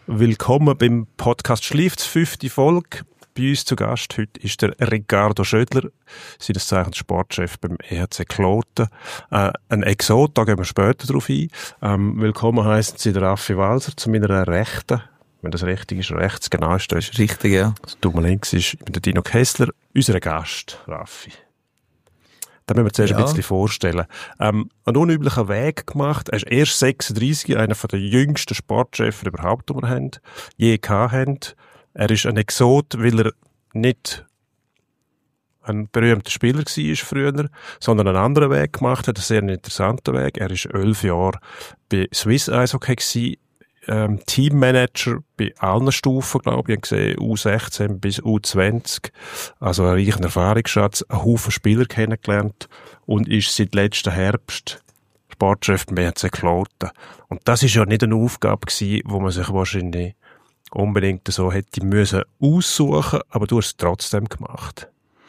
Willkommen beim Podcast «Schleift», 5. Folge. Bei uns zu Gast heute ist der Ricardo Schödler, seines Zeichens Sportchef beim EHC Kloten. Ein Exot, da gehen wir später drauf ein. Willkommen heissen Sie der Raffi Walser zu meiner Rechten. Wenn das richtig ist, rechts, genau ist das. Richtig, ja. Das Dumme links ist der Dino Kessler, unser Gast, Raffi. Da müssen wir zuerst ein bisschen vorstellen. Einen unüblichen Weg gemacht. Er ist erst 36, einer der jüngsten Sportchefs überhaupt, die wir haben, je gehabt haben. Er ist ein Exot, weil er nicht ein berühmter Spieler war früher, sondern einen anderen Weg gemacht hat, einen sehr interessanten Weg. Er war 11 Jahre bei Swiss Eishockey gewesen, Teammanager bei allen Stufen, glaube ich. Ich habe gesehen, U16 bis U20. Also einen reichen Erfahrungsschatz, einen Haufen Spieler kennengelernt und ist seit letzten Herbst Sportchef beim EHC Kloten. Und das ist ja nicht eine Aufgabe gewesen, wo man sich wahrscheinlich unbedingt so hätte müssen aussuchen, aber du hast es trotzdem gemacht.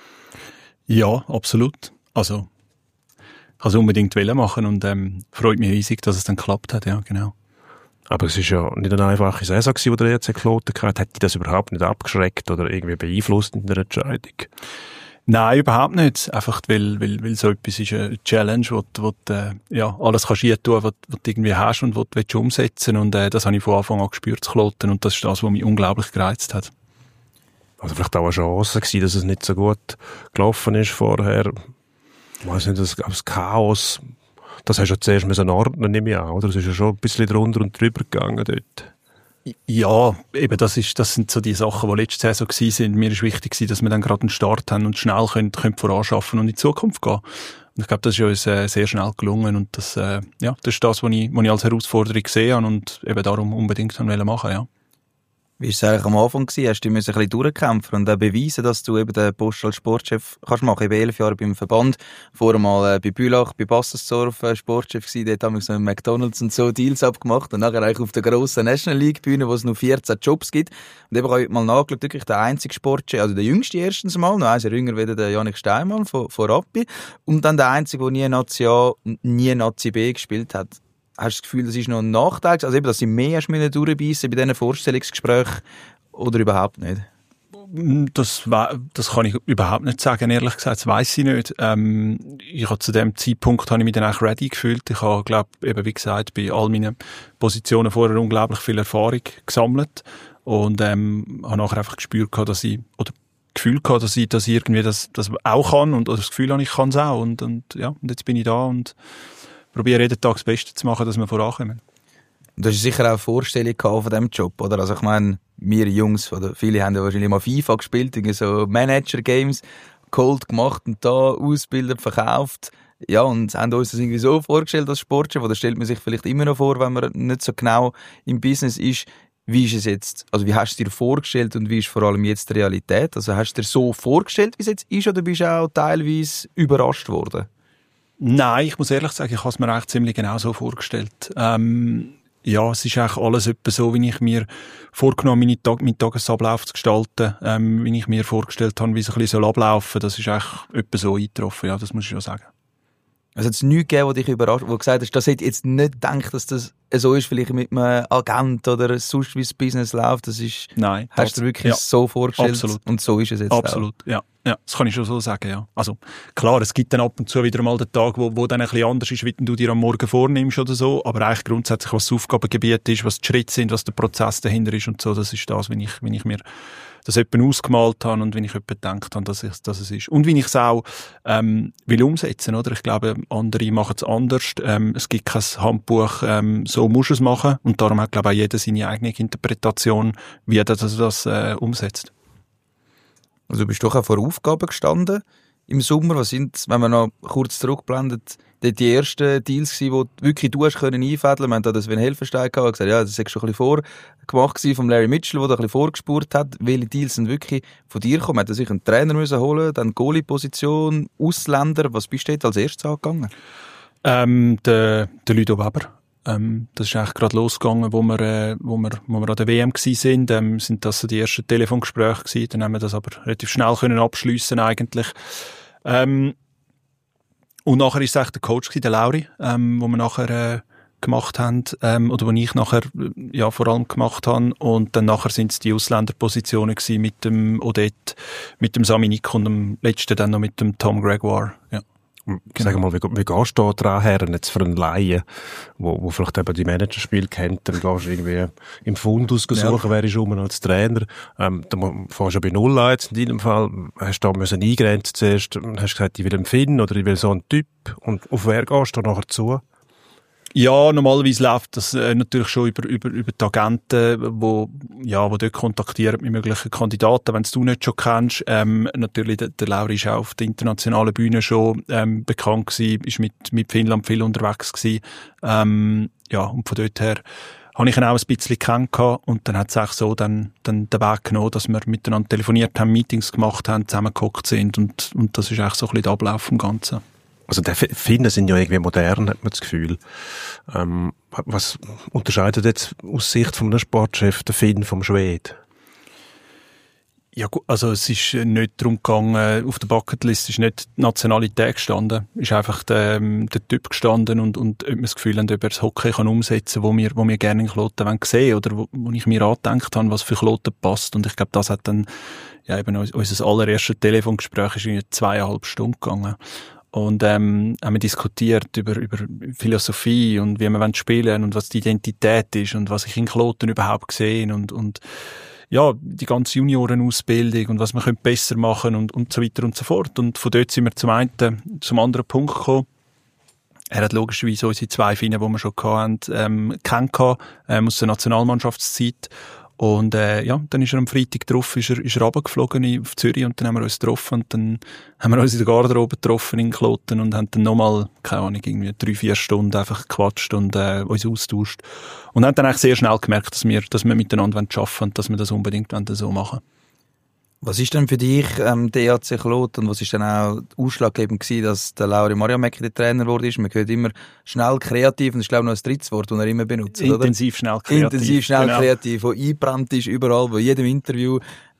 Ja, absolut. Also, ich wollte es unbedingt machen und freut mich riesig, dass es dann geklappt hat, ja, genau. Aber es ist ja nicht eine einfache Saison gewesen, die der EHC Kloten hatte. Hat dich das überhaupt nicht abgeschreckt oder irgendwie beeinflusst in der Entscheidung? Nein, überhaupt nicht. Einfach, weil so etwas ist eine Challenge, wo du alles kannst hier tun, was du irgendwie hast und was du umsetzen willst. Und das habe ich von Anfang an gespürt, zu Kloten. Und das ist das, was mich unglaublich gereizt hat. Also vielleicht auch eine Chance gewesen, dass es nicht so gut gelaufen ist vorher. Ich weiss nicht, das Chaos, das hast du ja zuerst ordnen, nehme ich an, oder? Das ist ja schon ein bisschen drunter und drüber gegangen dort. Ja, eben, das sind so die Sachen, die letzte Saison gewesen sind. Mir ist wichtig gewesen, dass wir dann gerade einen Start haben und schnell können voranschaffen und in die Zukunft gehen. Und ich glaube, das ist uns sehr schnell gelungen und das ist das, was ich als Herausforderung sehe und eben darum unbedingt machen, ja. Wie war es eigentlich am Anfang gewesen? Hast du ein bisschen durchkämpfen und auch beweisen, dass du eben den Post als Sportchef kannst machen? Ich bin 11 Jahre beim Verband, vorher mal bei Bülach, bei Bassersdorf Sportchef gewesen, dort haben wir so mit McDonalds und so Deals abgemacht und nachher eigentlich auf der grossen National League Bühne, wo es noch 14 Jobs gibt. Und eben habe ich mal nachgeschaut, wirklich der einzige Sportchef, also der jüngste erstens mal, noch ein Jahr jünger wie der Janik Steinmann von Rappi und dann der einzige, der nie Nazi A, nie Nazi B gespielt hat. Hast du das Gefühl, das ist noch ein Nachteil? Also eben, dass sie mehr durchbeissen bei diesen Vorstellungsgesprächen oder überhaupt nicht? Das kann ich überhaupt nicht sagen, ehrlich gesagt, das weiss ich nicht. Ich habe zu dem Zeitpunkt habe ich mich dann auch ready gefühlt. Ich habe, glaube eben, wie gesagt, bei all meinen Positionen vorher unglaublich viel Erfahrung gesammelt und habe nachher einfach gespürt, dass ich irgendwie das auch kann und das Gefühl habe, ich kann es auch und jetzt bin ich da und probiere jeden Tag das Beste zu machen, dass wir vorankommen. Du hast sicher auch eine Vorstellung von diesem Job, oder? Also ich meine, wir Jungs, oder viele haben ja wahrscheinlich mal FIFA gespielt, so Manager-Games, Cold gemacht und da ausgebildet, verkauft. Ja, und haben uns das irgendwie so vorgestellt als Sportchef, oder stellt man sich vielleicht immer noch vor, wenn man nicht so genau im Business ist. Wie ist es jetzt, also wie hast du dir vorgestellt und wie ist vor allem jetzt die Realität? Also hast du dir so vorgestellt, wie es jetzt ist, oder bist du auch teilweise überrascht worden? Nein, ich muss ehrlich sagen, ich habe es mir eigentlich ziemlich genau so vorgestellt. Es ist eigentlich alles etwa so, wie ich mir vorgenommen habe, meinen Tagesablauf zu gestalten, wie ich mir vorgestellt habe, wie es ein bisschen ablaufen soll. Das ist eigentlich etwa so eingetroffen, ja, das muss ich schon sagen. Also hat es nichts gegeben, was dich überrascht, wo du gesagt hast, das hätte ich jetzt nicht gedacht, dass das so ist, vielleicht mit einem Agent oder sonst wie das Business läuft. Das ist, nein, hast du dir wirklich so vorgestellt? Absolut. Und so ist es jetzt absolut, auch. Ja, das kann ich schon so sagen, ja. Also, klar, es gibt dann ab und zu wieder mal den Tag, wo dann ein bisschen anders ist, wie du dir am Morgen vornimmst oder so, aber eigentlich grundsätzlich, was das Aufgabengebiet ist, was die Schritte sind, was der Prozess dahinter ist und so, das ist das, wenn ich mir das jemand ausgemalt habe und wenn ich jemand gedacht habe, dass es ist. Und wie ich es auch will umsetzen, oder? Ich glaube, andere machen es anders. Es gibt kein Handbuch, so musst du es machen. Und darum hat, glaube ich, auch jeder seine eigene Interpretation, wie er das umsetzt. Also du bist doch auch vor Aufgaben gestanden im Sommer. Was sind, wenn man noch kurz zurückblendet, die ersten Deals gewesen, die wirklich du hast können einfädeln? Wir haben da das Sven Helfenstein gehabt, gesagt, ja, das ist schon ein bisschen vorgemacht von Larry Mitchell, der da ein bisschen vorgespurt hat. Welche Deals sind wirklich von dir gekommen? Hat er sich einen Trainer müssen holen, dann Goalie-Position, Ausländer? Was bist du dort als erstes angegangen? Der Ludo Weber. Das ist eigentlich gerade losgegangen, wo wir an der WM waren. Sind das so die ersten Telefongespräche gewesen. Dann haben wir das aber relativ schnell können abschliessen eigentlich. Und nachher ist es eigentlich der Coach gewesen, der Lauri, wo wir nachher gemacht haben, oder die ich nachher, vor allem gemacht habe. Und dann nachher sind es die Ausländerpositionen gewesen mit dem Odette, mit dem Sami Nick und am letzten dann noch mit dem Tom Gregoire, ja. Genau. Sag mal, wie gehst du da dran her, jetzt für einen Laien, wo vielleicht eben die Managerspiele kennt, dann gehst du irgendwie im Fundus suchen, wer ist rum als Trainer, dann fährst du bei Null an, jetzt in deinem Fall, hast du da müssen eingrenzen zuerst, hast gesagt, ich will einen Finn oder ich will so einen Typ, und auf wer gehst du nachher zu? Ja, normalerweise läuft das natürlich schon über die Agenten, wo dort kontaktieren mit möglichen Kandidaten, wenn du nicht schon kennst. Natürlich, der Lauri ist auch auf der internationalen Bühne schon bekannt gewesen, ist mit Finnland viel unterwegs gewesen. Und von dort her habe ich ihn auch ein bisschen kennengelernt, und dann hat es auch so dann den Weg genommen, dass wir miteinander telefoniert haben, Meetings gemacht haben, zusammengehockt sind, und das ist eigentlich so ein bisschen der Ablauf vom Ganzen. Also die Finnen sind ja irgendwie modern, hat man das Gefühl. Was unterscheidet jetzt aus Sicht von einem Sportchef den Finn vom Schweden? Ja gut, also es ist nicht darum gegangen, auf der Bucketlist ist nicht die Nationalität gestanden, ist einfach der Typ gestanden, und ob wir das Gefühl haben, ob er das Hockey kann umsetzen kann, wo wir gerne in Kloten sehen wollen, oder wo ich mir angedenkt habe, was für Kloten passt. Und ich glaube, das hat dann, eben unser allererstes Telefongespräch ist in 2,5 Stunden gegangen. Und haben wir diskutiert über Philosophie und wie wir spielen wollen und was die Identität ist und was ich in Kloten überhaupt sehe und die ganze Juniorenausbildung und was wir besser machen und so weiter und so fort. Und von dort sind wir zum anderen Punkt gekommen. Er hat logischerweise unsere 2 Finnen, die wir schon hatten, kennengelernt, aus der Nationalmannschaftszeit. Und dann ist er am Freitag drauf, ist er runtergeflogen auf Zürich, und dann haben wir uns getroffen, und dann haben wir uns in der Garderobe getroffen in Kloten und haben dann nochmal, keine Ahnung, irgendwie 3-4 Stunden einfach gequatscht und uns austauscht. Und haben dann eigentlich sehr schnell gemerkt, dass wir miteinander arbeiten wollen und dass wir das unbedingt so machen wollen. Was ist denn für dich der EAC Kloten, und was ist dann auch ausschlaggebend gewesen, dass der Lauri Marjamäki der Trainer wurde? Man hört immer schnell kreativ, und das ist, glaube ich, noch ein drittes Wort, das er immer benutzt, oder? Intensiv, schnell kreativ, wo eingebrannt ist, überall, wo in jedem Interview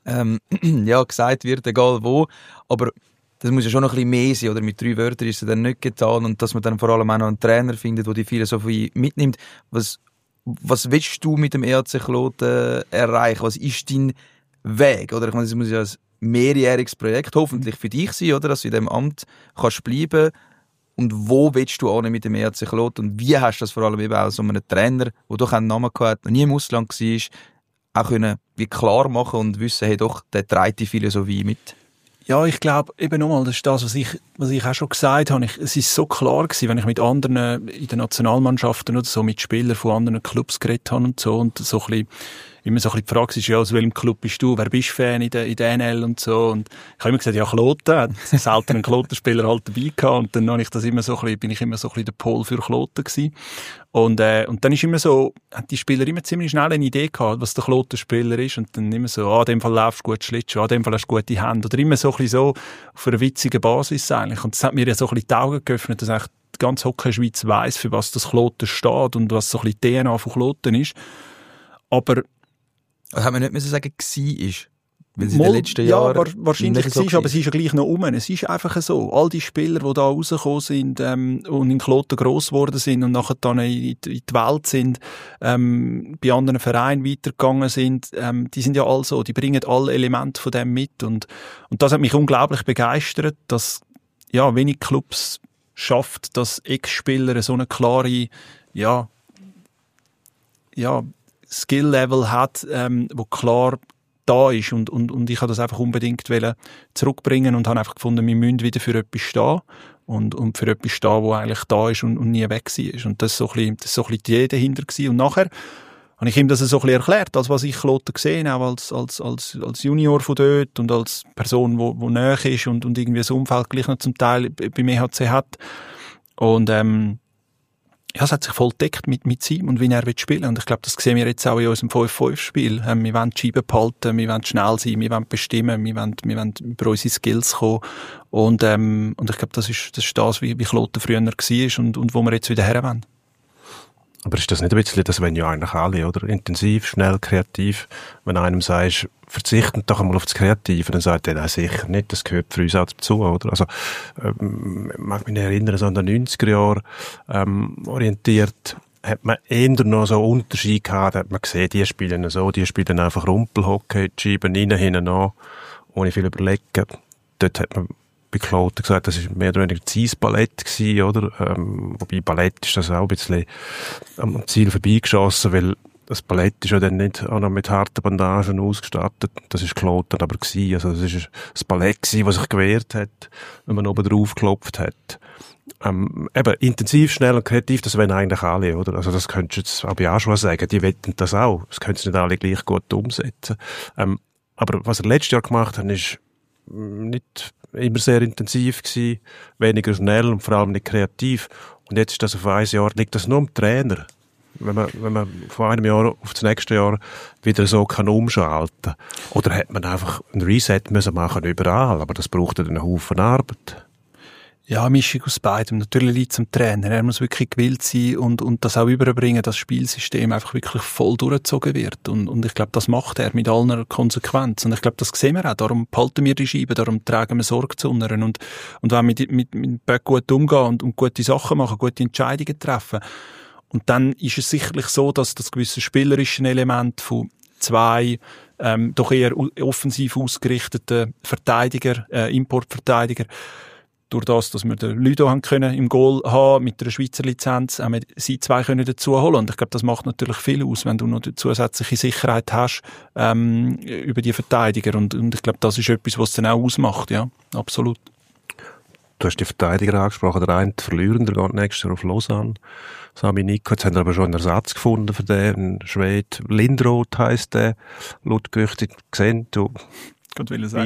gesagt wird, egal wo. Aber das muss ja schon noch ein bisschen mehr sein, oder? Mit 3 Wörtern ist es dann nicht getan, und dass man dann vor allem auch noch einen Trainer findet, der die Philosophie mitnimmt. Was willst du mit dem EAC Kloten erreichen? Was ist dein Weg, oder? Ich meine, das muss ja ein mehrjähriges Projekt hoffentlich für dich sein, oder? Dass du in diesem Amt kannst bleiben. Und wo willst du auch mit dem EAC Kloten? Und wie hast du das vor allem eben auch so einen Trainer, der doch einen Namen gehabt, noch nie im Ausland war, auch können wie klar machen und wissen, hey, doch, der trägt die Philosophie mit? Ja, ich glaube, eben nochmal, das ist das, was ich auch schon gesagt habe. Es ist so klar gewesen, wenn ich mit anderen in den Nationalmannschaften oder so, mit Spielern von anderen Clubs geredet habe und so ein bisschen, immer so ein bisschen die Frage ist, ja, aus welchem Club bist du, wer bist du Fan in der NL und so. Und ich habe immer gesagt, ja, Kloten, hat selten einen Klotenspieler halt dabei gehabt, und dann bin ich immer so ein bisschen der Pol für Kloten gewesen. Und dann ist immer so, hat die Spieler immer ziemlich schnell eine Idee gehabt, was der Klotenspieler ist, und dann immer so, in dem Fall laufst du gut Schlittschuh, in dem Fall hast du gute Hände, oder immer so ein bisschen so auf einer witzigen Basis eigentlich. Und das hat mir ja so ein bisschen die Augen geöffnet, dass eigentlich die ganze Hockey-Schweiz weiss, für was das Kloten steht und was so ein bisschen die DNA von Kloten ist. Aber das haben wir nicht sagen, war. Weil sie in den letzten Jahren wahrscheinlich so war, aber es ist ja gleich noch um. Es ist einfach so. All die Spieler, die da rausgekommen sind und in Kloten gross geworden sind und nachher dann in die Welt sind, bei anderen Vereinen weitergegangen sind, die sind ja alle so, die bringen alle Elemente von dem mit. Und das hat mich unglaublich begeistert, dass wenig Clubs schafft, dass Ex-Spieler so eine klare Skill-Level hat, wo klar da ist, und ich habe das einfach unbedingt zurückbringen und habe einfach gefunden, wir müssen wieder für etwas stehen und für etwas stehen, wo eigentlich da ist und nie weg war. Und das war so ein bisschen die Idee dahinter gewesen. Und nachher habe ich ihm das so ein bisschen erklärt, als was ich Kloten gesehen auch als Junior von dort und als Person, wo näher ist und irgendwie das Umfeld gleich noch zum Teil beim EHC hat. Und es hat sich voll deckt mit ihm und wie er spielen will. Und ich glaube, das sehen wir jetzt auch in unserem 5-5-Spiel. Wir wollen die Scheiben behalten, wir wollen schnell sein, wir wollen bestimmen, wir wollen über unsere Skills kommen. Und ich glaube, das ist das, wie Kloten früher war und wo wir jetzt wieder her wollen. Aber ist das nicht ein bisschen, das wollen ja eigentlich alle, oder? Intensiv, schnell, kreativ. Wenn einem sagst, verzichten doch einmal auf das Kreative, dann sagt er, nein, sicher nicht, das gehört für uns auch dazu, oder? Also, mag mich erinnern, so an den 90er Jahren orientiert, hat man eher noch so Unterschied gehabt, hat man gesehen, die spielen so, die spielen einfach Rumpelhockey, die schieben rein, hinten an, ohne viel überlegen. Dort hat man bei Kloten gesagt, das war mehr oder weniger Eisballett gewesen, oder? Wobei Ballett ist das auch ein bisschen am Ziel vorbeigeschossen, weil das Ballett ist ja dann nicht auch noch mit harten Bandagen ausgestattet. Das ist Kloten aber gewesen. Also das ist das Ballett gewesen, was sich gewehrt hat, wenn man oben drauf geklopft hat. Eben, intensiv, schnell und kreativ, das wollen eigentlich alle, oder? Also das könntest du jetzt auch bei Aschua sagen, die wollen das auch. Das können sie nicht alle gleich gut umsetzen. Aber was er letztes Jahr gemacht hat, ist nicht immer sehr intensiv gewesen, weniger schnell und vor allem nicht kreativ. Und jetzt ist das auf ein Jahr, liegt das nur am Trainer. Wenn man von einem Jahr auf das nächste Jahr wieder so kann umschalten. Oder hat man einfach ein Reset müssen machen überall, aber das braucht dann einen Haufen Arbeit. Ja, eine Mischung aus beidem. Natürlich liegt es am Trainer. Er muss wirklich gewillt sein und das auch überbringen, dass das Spielsystem einfach wirklich voll durchgezogen wird. Und ich glaube, das macht er mit allen Konsequenzen. Und ich glaube, das sehen wir auch. Darum behalten wir die Scheibe, darum tragen wir Sorge zu unseren. Und wenn wir mit Böck gut umgehen und gute Sachen machen, gute Entscheidungen treffen. Und dann ist es sicherlich so, dass das gewisse spielerische Element von zwei doch eher offensiv ausgerichteten Verteidiger, Importverteidiger, durch das, dass wir den Ludo haben können im Goal haben, mit einer Schweizer Lizenz, haben wir sie zwei können dazu holen. Und ich glaube, das macht natürlich viel aus, wenn du noch die zusätzliche Sicherheit hast, über die Verteidiger. Und ich glaube, das ist etwas, was es dann auch ausmacht, ja. Absolut. Du hast die Verteidiger angesprochen, der eine verlieren, der geht nächstes Jahr auf Lausanne. Sami Nico, jetzt haben wir aber schon einen Ersatz gefunden für den, ein Schwede. Lindroth heisst der, laut Gerüchte gesehen, du. Ich wollte sagen,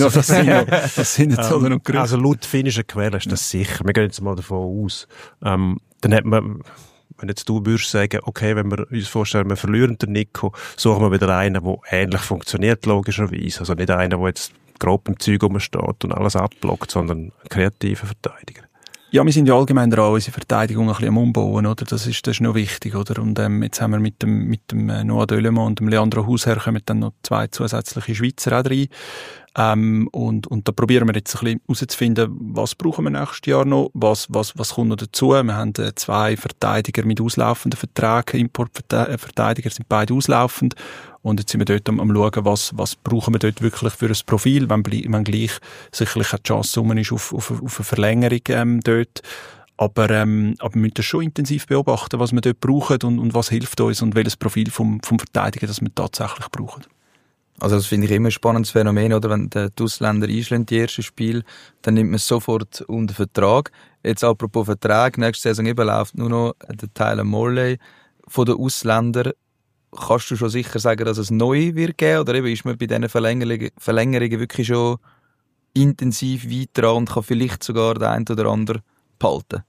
das sind jetzt alle noch Gerüchte. Also laut finnischen Quellen ist das sicher. Wir gehen jetzt mal davon aus. Dann hat man, wenn jetzt du würdest sagen, okay, wenn wir uns vorstellen, wir verlieren den Nico, suchen wir wieder einen, der ähnlich funktioniert, logischerweise. Also nicht einen, der jetzt grob im Zeug rumsteht und alles abblockt, sondern ein kreativer Verteidiger. Ja, wir sind ja allgemein dran, unsere Verteidigung ein bisschen am Umbauen, oder? Das ist noch wichtig, oder? Und jetzt haben wir mit dem Noah Dölemann und dem Leandro Hausherr kommen dann noch 2 zusätzliche Schweizer auch rein. Und da probieren wir jetzt ein bisschen herauszufinden, was brauchen wir nächstes Jahr noch, was kommt noch dazu. Wir haben 2 Verteidiger mit auslaufenden Verträgen, Importverteidiger sind beide auslaufend. Und jetzt sind wir dort am schauen, was brauchen wir dort wirklich für ein Profil, wenn gleich sicherlich eine Chance ist auf eine Verlängerung dort. Aber wir müssen das schon intensiv beobachten, was wir dort brauchen und was hilft uns und welches Profil vom Verteidiger das wir tatsächlich brauchen. Also das finde ich immer ein spannendes Phänomen, oder? Wenn die Ausländer einschlagen, die ersten Spiele, dann nimmt man es sofort unter Vertrag. Jetzt apropos Vertrag, nächste Saison eben läuft nur noch der Tyler Morley von den Ausländern. Kannst du schon sicher sagen, dass es neu wird geben? Oder eben ist man bei diesen Verlängerungen wirklich schon intensiv weit dran und kann vielleicht sogar den einen oder anderen behalten?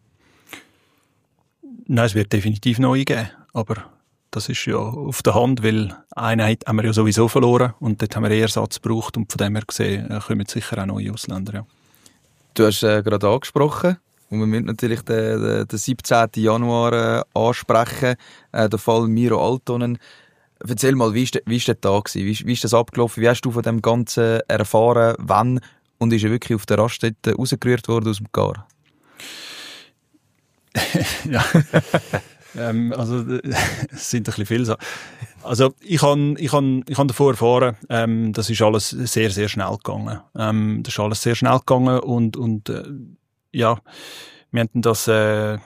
Nein, es wird definitiv neu geben, aber das ist ja auf der Hand, weil einen haben wir ja sowieso verloren und dort haben wir Ersatz gebraucht und von dem her gesehen kommen sicher auch neue Ausländer. Ja. Du hast gerade angesprochen und wir müssen natürlich den 17. Januar ansprechen, der Fall Miro Aaltonen. Erzähl mal, wie ist der Tag gewesen? Wie ist das abgelaufen? Wie hast du von dem Ganzen erfahren? Wann? Und ist er wirklich auf der Raststätte rausgerührt worden aus dem Gar? Ja. Also, es sind ein bisschen viele Sachen. Also, ich han davor erfahren, das ist alles sehr, sehr schnell gegangen. Das ist alles sehr schnell gegangen und ja, wir hatten das, so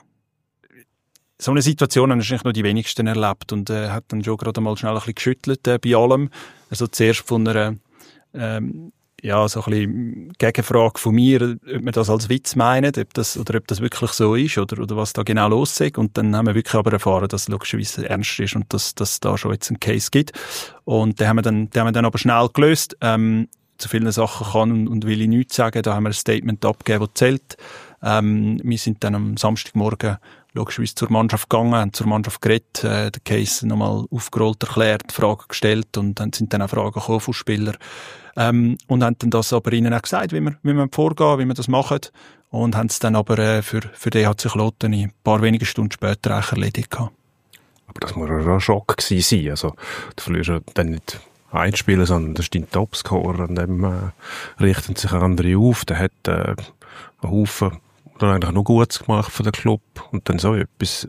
eine Situation haben wahrscheinlich noch die wenigsten erlebt und hat dann schon gerade mal schnell ein bisschen geschüttelt bei allem. Also, zuerst von einer, ja, so ein bisschen Gegenfrage von mir, ob wir das als Witz meinen, ob das wirklich so ist oder was da genau los ist. Und dann haben wir wirklich aber erfahren, dass es logischerweise ernst ist und dass da schon jetzt einen Case gibt. Und den haben wir dann aber schnell gelöst. Zu vielen Sachen kann und will ich nichts sagen. Da haben wir ein Statement abgegeben, das zählt. Wir sind dann am Samstagmorgen logischerweise zur Mannschaft gegangen, haben zur Mannschaft geredet, den Case nochmal aufgerollt, erklärt, Fragen gestellt und dann sind dann auch Fragen gekommen von Spielern. Und haben dann das aber ihnen auch gesagt, wie wir vorgehen, wie wir das machen. Und haben es dann aber für den HC Kloten ein paar wenige Stunden später eigentlich erledigt gehabt. Aber das muss ja ein Schock gewesen sein. Also, du verlierst ja dann nicht ein Spieler, sondern das ist dein Topscorer. An dem richten sich andere auf. Der hat einen Haufen dann eigentlich noch Gutes gemacht von der Club und dann so etwas.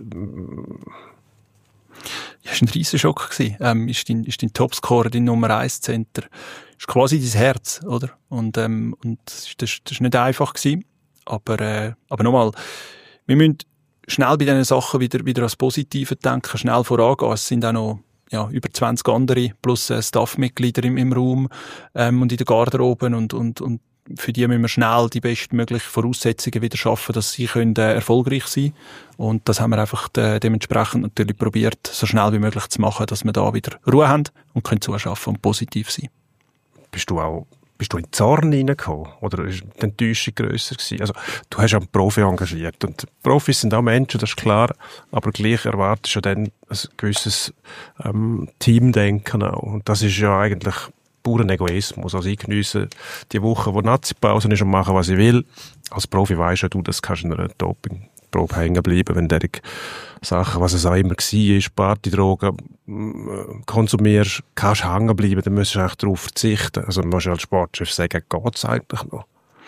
Ja, es war ein riesen Schock. Ist dein Topscorer, dein Nummer 1 Center, ist quasi dein Herz, oder? Und das ist nicht einfach gewesen. Aber nochmal, wir müssen schnell bei diesen Sachen wieder ans Positive denken, schnell vorangehen. Es sind auch noch über 20 andere plus Staffmitglieder im Raum und in der Garderobe und für die müssen wir schnell die bestmöglichen Voraussetzungen wieder schaffen, dass sie können, erfolgreich sein können. Und das haben wir einfach dementsprechend natürlich probiert, so schnell wie möglich zu machen, dass wir da wieder Ruhe haben und können zuschaffen und positiv sein. Bist du in Zorn reingekommen? Oder ist die Enttäuschung grösser gewesen? Also, du hast ja einen Profi engagiert. Und Profis sind auch Menschen, das ist klar. Aber gleich erwartest du dann ein gewisses Teamdenken auch. Und das ist ja eigentlich puren Egoismus. Also ich geniesse die Woche, wo Nazi-Pause ist und mache, was ich will. Als Profi weisst ja du, das kannst in einer Dopingprobe hängen bleiben, wenn derige Sachen, was es auch immer war, Partydrogen konsumierst, kannst hängen bleiben, dann musst du eigentlich darauf verzichten. Also man muss ja als Sportchef sagen, geht's eigentlich noch?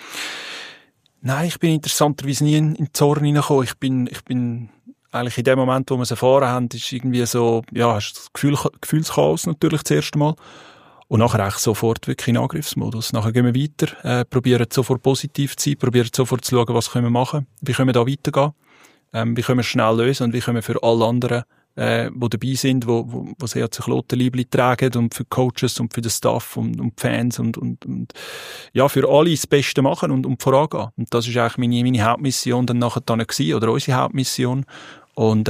Nein, ich bin interessanterweise nie in Zorn reingekommen. Ich bin eigentlich in dem Moment, wo wir es erfahren haben, ist irgendwie so, hast das Gefühlschaos natürlich das erste Mal. Und nachher eigentlich sofort wirklich in Angriffsmodus. Nachher gehen wir weiter, probieren sofort positiv zu sein, probieren sofort zu schauen, was können wir machen, wie können wir da weitergehen, wie können wir schnell lösen und wie können wir für alle anderen, die dabei sind, wo sehr sich Klotenliebli tragen und für Coaches und für den Staff und Fans und für alle das Beste machen und vorangehen. Und das ist eigentlich meine Hauptmission dann nachher gewesen, oder unsere Hauptmission. Und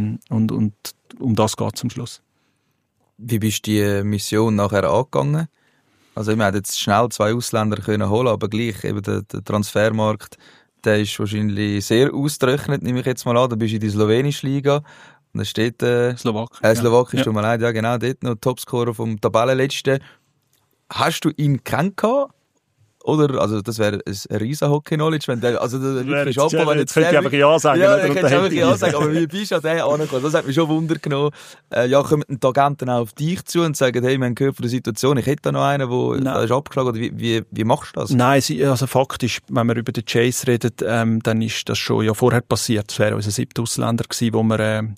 um das geht es am Schluss. Wie bist du die Mission nachher angegangen? Also wir hätten jetzt schnell 2 Ausländer können holen, aber gleich eben der Transfermarkt, der ist wahrscheinlich sehr ausgerechnet, nehme ich jetzt mal an. Da bist du in die slowenische Liga und da steht Slowakisch, tut mir leid, ja genau, dort noch Topscorer vom Tabellenletzten. Hast du ihn kennengelernt? Oder, also das wäre ein riesen Hockey-Knowledge, wenn der, also das wäre wenn jetzt könnte ich einfach Ja sagen. Ja, ich könnte einfach Ja sagen, aber wie bist du an den angekommen? Das hat mich schon Wunder genommen. Kommen die Agenten auch auf dich zu und sagen, hey, wir haben gehört von der Situation, ich hätte da noch einen, der ist abgeschlagen, oder wie machst du das? Nein, also faktisch, wenn wir über den Chase reden, dann ist das schon vorher passiert. Das wäre unser 7. Ausländer gewesen, wo wir,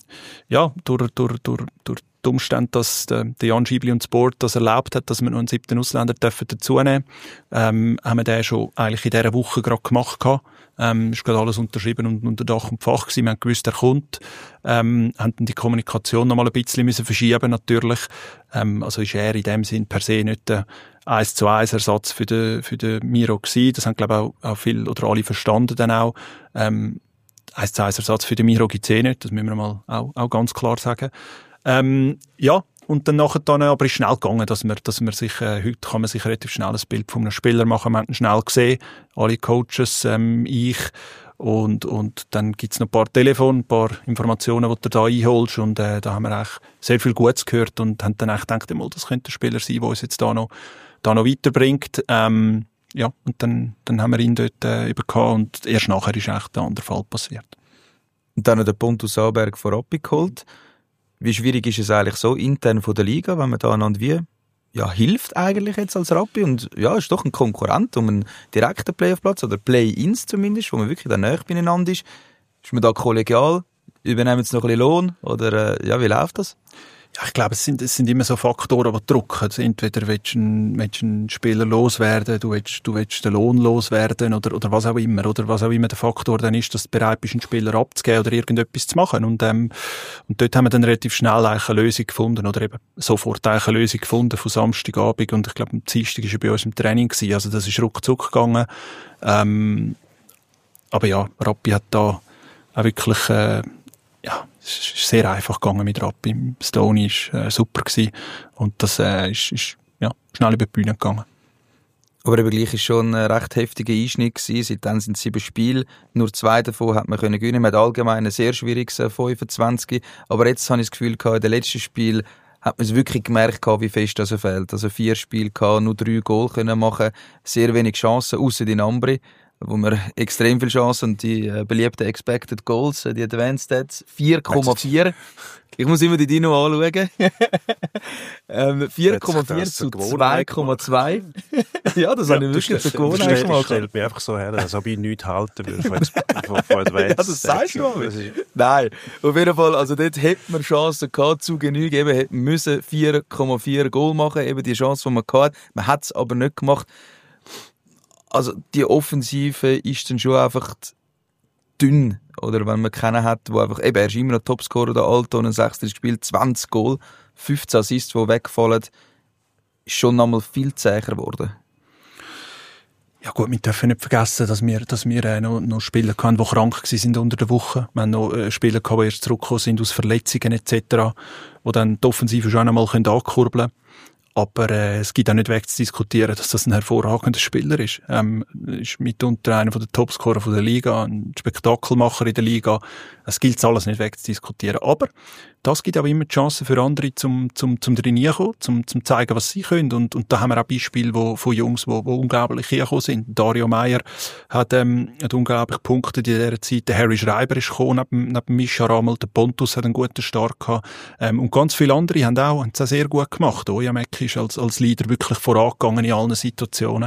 durch die Umstände, dass der Jan Schiebli und das Board das erlaubt hat, dass wir noch einen 7. Ausländer dazunehmen dürfen, haben wir den schon eigentlich in dieser Woche gerade gemacht gehabt. Ist gerade alles unterschrieben und unter Dach und Fach gewesen. Wir haben gewusst, er kommt. Haben dann die Kommunikation noch mal ein bisschen müssen verschieben, natürlich. Also ist er in dem Sinn per se nicht der 1:1 Ersatz für den Miro gewesen. Das haben, glaube ich, auch viele oder alle verstanden dann auch. 1:1 Ersatz für den Miro gibt's nicht. Das müssen wir mal auch ganz klar sagen. Und dann nachher aber ist schnell gegangen, dass man sich, heute kann man sich relativ schnell ein Bild von einem Spieler machen. Wir haben ihn schnell gesehen, alle Coaches, ich, und dann gibt's noch ein paar Telefone, ein paar Informationen, die du da einholst, und da haben wir eigentlich sehr viel Gutes gehört und haben dann echt gedacht, das könnte ein Spieler sein, der uns jetzt da noch weiterbringt. Und dann haben wir ihn dort übergehauen und erst nachher ist echt der andere Fall passiert. Und dann noch der Pontus Sauberg von Rappi geholt. Wie schwierig ist es eigentlich so intern von der Liga, wenn man da einander hilft eigentlich jetzt als Rappi? Und ist doch ein Konkurrent um einen direkten Playoff-Platz oder Play-Ins zumindest, wo man wirklich dann näher beieinander ist. Ist man da kollegial? Übernehmen Sie noch ein bisschen Lohn? Oder wie läuft das? Ja, ich glaube, es sind immer so Faktoren, die drücken. Also entweder willst du einen Spieler loswerden, du willst den Lohn loswerden oder was auch immer. Oder was auch immer der Faktor dann ist, dass du bereit bist, einen Spieler abzugeben oder irgendetwas zu machen. Und dort haben wir dann relativ schnell eigentlich eine Lösung gefunden. Oder eben sofort eigentlich eine Lösung gefunden von Samstagabend. Und ich glaube, am Dienstag war er bei uns im Training gewesen. Also das ist ruckzuck gegangen. Aber ja, Rappi hat da auch wirklich, es ist sehr einfach gegangen mit Rappi. Stoney war super gewesen. Und das ist schnell über die Bühne gegangen. Aber eben gleich ist schon ein recht heftiger Einschnitt gewesen. Seitdem sind 7 Spiele. Nur 2 davon hat man gewinnen. Man hat allgemein ein sehr schwieriges 25. Aber jetzt habe ich das Gefühl gehabt, in den letzten Spielen hat man es wirklich gemerkt, wie fest das fehlt. Also 4 Spiele gehabt, nur 3 Goal können machen. Sehr wenig Chancen, ausser in Ambri. wo wir extrem viel Chancen und die beliebten Expected Goals, die Advanced Stats, 4,4. Ich muss immer die Dino anschauen. 4,4 zu 2,2. Ja, das habe ich wirklich zur Gewohnheit gemacht. Das stellt mich einfach so her, als ob ich nichts halten würde von Advanced. Ja, das sagst du aber. Nein, auf jeden Fall, also dort hätte man Chancen gehabt, zu Genüge eben, hätten müssen 4,4 Goal machen, eben die Chance, die man hatte. Man hat es aber nicht gemacht. Also die Offensive ist dann schon einfach dünn. Oder wenn man keinen hat, wo einfach, eben, er ist immer noch Topscorer, der Alton, 36 Spiel, 20 Goal, 15 Assists, die wegfallen, ist schon einmal viel zäher geworden. Ja gut, wir dürfen nicht vergessen, dass wir noch Spieler hatten, die krank waren unter der Woche. Wir haben noch Spieler gehabt, die erst zurückgekommen sind aus Verletzungen etc., die dann die Offensive schon einmal ankurbeln können. Aber es gibt auch nicht wegzudiskutieren, dass das ein hervorragender Spieler ist. Ist mitunter einer der Topscorer der Liga, ein Spektakelmacher in der Liga. Es gilt alles nicht wegzudiskutieren. Aber das gibt auch immer die Chance für andere, zum reinkommen, zum zeigen, was sie können. Und da haben wir auch Beispiele von Jungs, die unglaublich reingekommen sind. Dario Meyer hat unglaublich Punkte in dieser Zeit. Der Harry Schreiber ist gekommen, neben Mischa Ramel. Der Pontus hat einen guten Start gehabt. Und ganz viele andere haben es auch sehr gut gemacht. Ojamek ist als Leader wirklich vorangegangen in allen Situationen.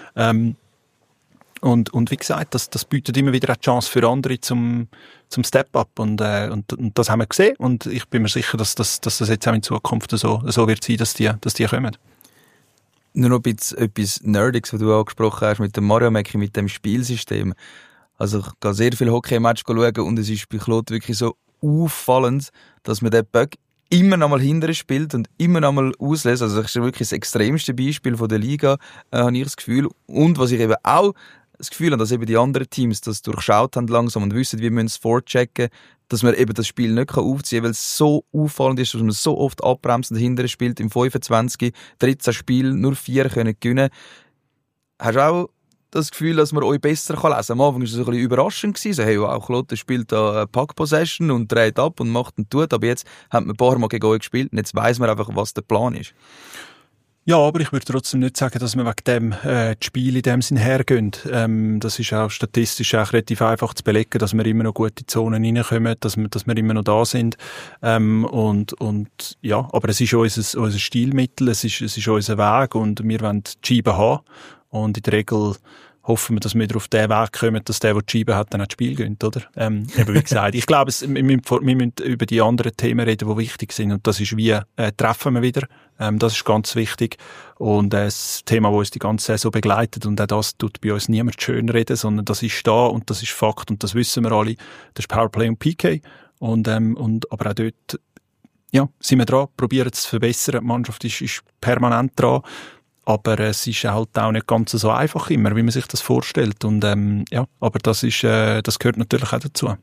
Und wie gesagt, das bietet immer wieder eine Chance für andere zum Step-up. Und das haben wir gesehen. Und ich bin mir sicher, dass das jetzt auch in Zukunft so wird sein, dass die kommen. Nur noch ein bisschen etwas Nerdiges, was du angesprochen hast, mit dem Mario Mäcki, mit dem Spielsystem. Also ich gehe sehr viel Hockey-Match schauen und es ist bei Claude wirklich so auffallend, dass man den Böck immer noch mal hinterher spielt und immer noch mal auslöst. Also das ist wirklich das extremste Beispiel von der Liga, habe ich das Gefühl. Und was ich eben auch das Gefühl habe, dass eben die anderen Teams das durchschaut haben langsam und wissen, wie wir es vorchecken, dass man eben das Spiel nicht aufziehen kann, weil es so auffallend ist, dass man so oft abbremst und hinterher spielt, im 25, 13 Spiel, nur 4 können gewinnen. Hast du auch das Gefühl, dass man euch besser lesen kann? Am Anfang war es ein bisschen überraschend gewesen, so, hey, wow, Klotte spielt da Puck-Possession und dreht ab und macht und tut, aber jetzt haben wir ein paar Mal gegen euch gespielt und jetzt weiss man einfach, was der Plan ist. Ja, aber ich würde trotzdem nicht sagen, dass wir wegen dem die Spiele in dem Sinn hergehen. Das ist auch statistisch auch relativ einfach zu belegen, dass wir immer noch gute Zonen reinkommen, dass wir immer noch da sind. Und ja, aber es ist unser Stilmittel, es ist unser Weg und wir wollen die Scheibe haben. Und in der Regel hoffen wir, dass wir wieder auf den Weg kommen, dass der die Scheibe hat, dann auch das Spiel gewinnt, oder? Eben wie gesagt, ich glaube, wir müssen über die anderen Themen reden, die wichtig sind. Und das ist, wie treffen wir wieder. Das ist ganz wichtig. Und das Thema, das uns die ganze Saison begleitet, und auch das tut bei uns niemand schön reden, sondern das ist da und das ist Fakt und das wissen wir alle. Das ist Powerplay und PK. Aber auch dort, ja, sind wir dran, probieren es zu verbessern. Die Mannschaft ist permanent dran. Aber es ist halt auch nicht ganz so einfach immer, wie man sich das vorstellt. Und ja, aber das gehört natürlich auch dazu.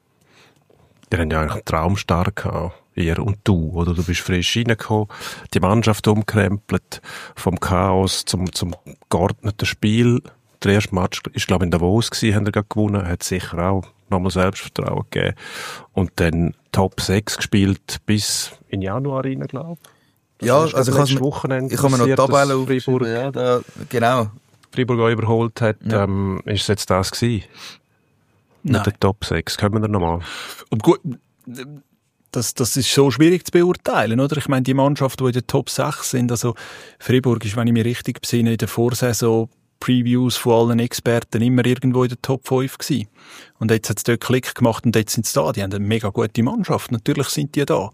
Wir haben ja eigentlich einen Traumstart gehabt, ihr und du, oder? Du bist frisch reingekommen, die Mannschaft umkrempelt, vom Chaos zum geordneten Spiel. Der erste Match ist, glaube ich, in Davos gewesen, haben wir gerade gewonnen, hat sicher auch nochmal Selbstvertrauen gegeben. Und dann Top 6 gespielt bis in Januar rein, glaube ich. Ja, also ich habe mir noch die Tabelle aufgeschrieben. Ja, da, genau. Freiburg auch überholt hat, ja. Ist es jetzt das gewesen? Nein. Mit der Top 6. Kommen wir nochmal. Gut, das ist so schwierig zu beurteilen, oder? Ich meine, die Mannschaften, die in der Top 6 sind, also Freiburg ist, wenn ich mich richtig besinne, in der Vorsaison Previews von allen Experten immer irgendwo in der Top 5 gewesen. Und jetzt hat es dort Klick gemacht und jetzt sind sie da. Die haben eine mega gute Mannschaft. Natürlich sind die da.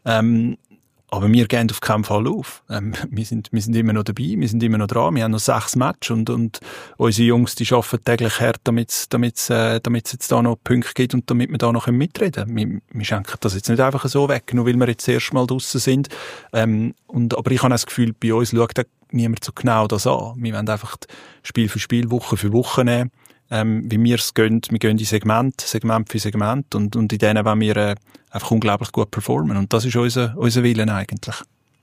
Aber wir gehen auf keinen Fall auf. Wir sind immer noch dabei, wir sind immer noch dran. Wir haben noch 6 Matches und unsere Jungs, die arbeiten täglich hart, damit es jetzt da noch Punkte gibt und damit wir da noch mitreden können. Wir schenken das jetzt nicht einfach so weg, nur weil wir jetzt das erste Mal draussen sind. Aber ich habe das Gefühl, bei uns schaut niemand so genau das an. Wir wollen einfach Spiel für Spiel, Woche für Woche nehmen. Wie wir es gehen, wir gehen in Segment für Segment und in denen wollen wir einfach unglaublich gut performen und das ist unser Willen eigentlich.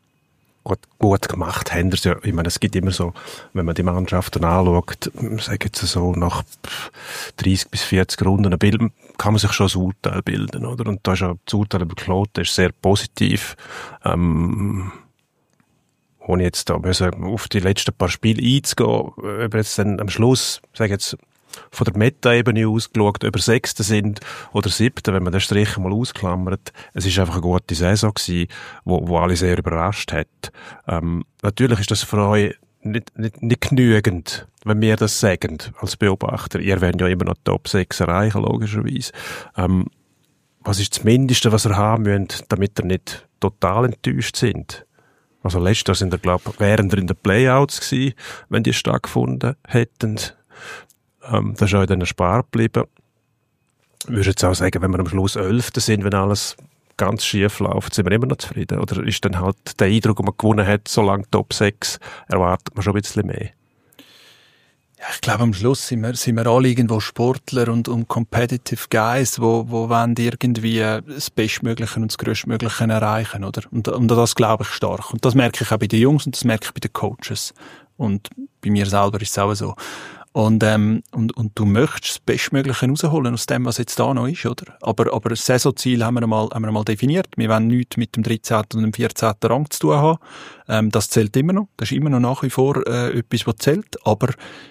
Gut gemacht haben sie ja. Ich meine, es gibt immer so, wenn man die Mannschaften anschaut, sagen jetzt so, nach 30 bis 40 Runden kann man sich schon ein Urteil bilden, oder? Und da ist ja das Urteil über Claude ist sehr positiv. Ohne jetzt da auf die letzten paar Spiele einzugehen, aber jetzt dann am Schluss, sage jetzt, von der Meta-Ebene ausgeschaut, ob wir Sechster sind oder Siebter, wenn man den Strich mal ausklammert. Es ist einfach eine gute Saison gewesen, wo alle sehr überrascht hat. Natürlich ist das für euch nicht genügend, wenn wir das sagen, als Beobachter. Ihr werdet ja immer noch Top 6 erreichen, logischerweise. Was ist das Mindeste, was ihr haben müsst, damit ihr nicht total enttäuscht sind? Also letztes Jahr sind wären ihr in den Playouts gewesen, wenn die stattgefunden hätten. Das ist euch dann erspart geblieben. Ich würde jetzt auch sagen, wenn wir am Schluss 11. sind, wenn alles ganz schief läuft, sind wir immer noch zufrieden? Oder ist dann halt der Eindruck, den man gewonnen hat, solange Top 6, erwartet man schon ein bisschen mehr? Ja, ich glaube, am Schluss sind wir alle irgendwo Sportler und Competitive Guys, wo wollen irgendwie das Bestmögliche und das Größtmögliche erreichen, oder? Und das glaube ich stark. Und das merke ich auch bei den Jungs und das merke ich bei den Coaches. Und bei mir selber ist es auch so. Und du möchtest das Bestmögliche rausholen aus dem, was jetzt da noch ist, oder? Aber das Saisonziel haben wir mal definiert. Wir wollen nichts mit dem 13. und dem 14. Rang zu tun haben. Das zählt immer noch. Das ist immer noch nach wie vor etwas, was zählt. Aber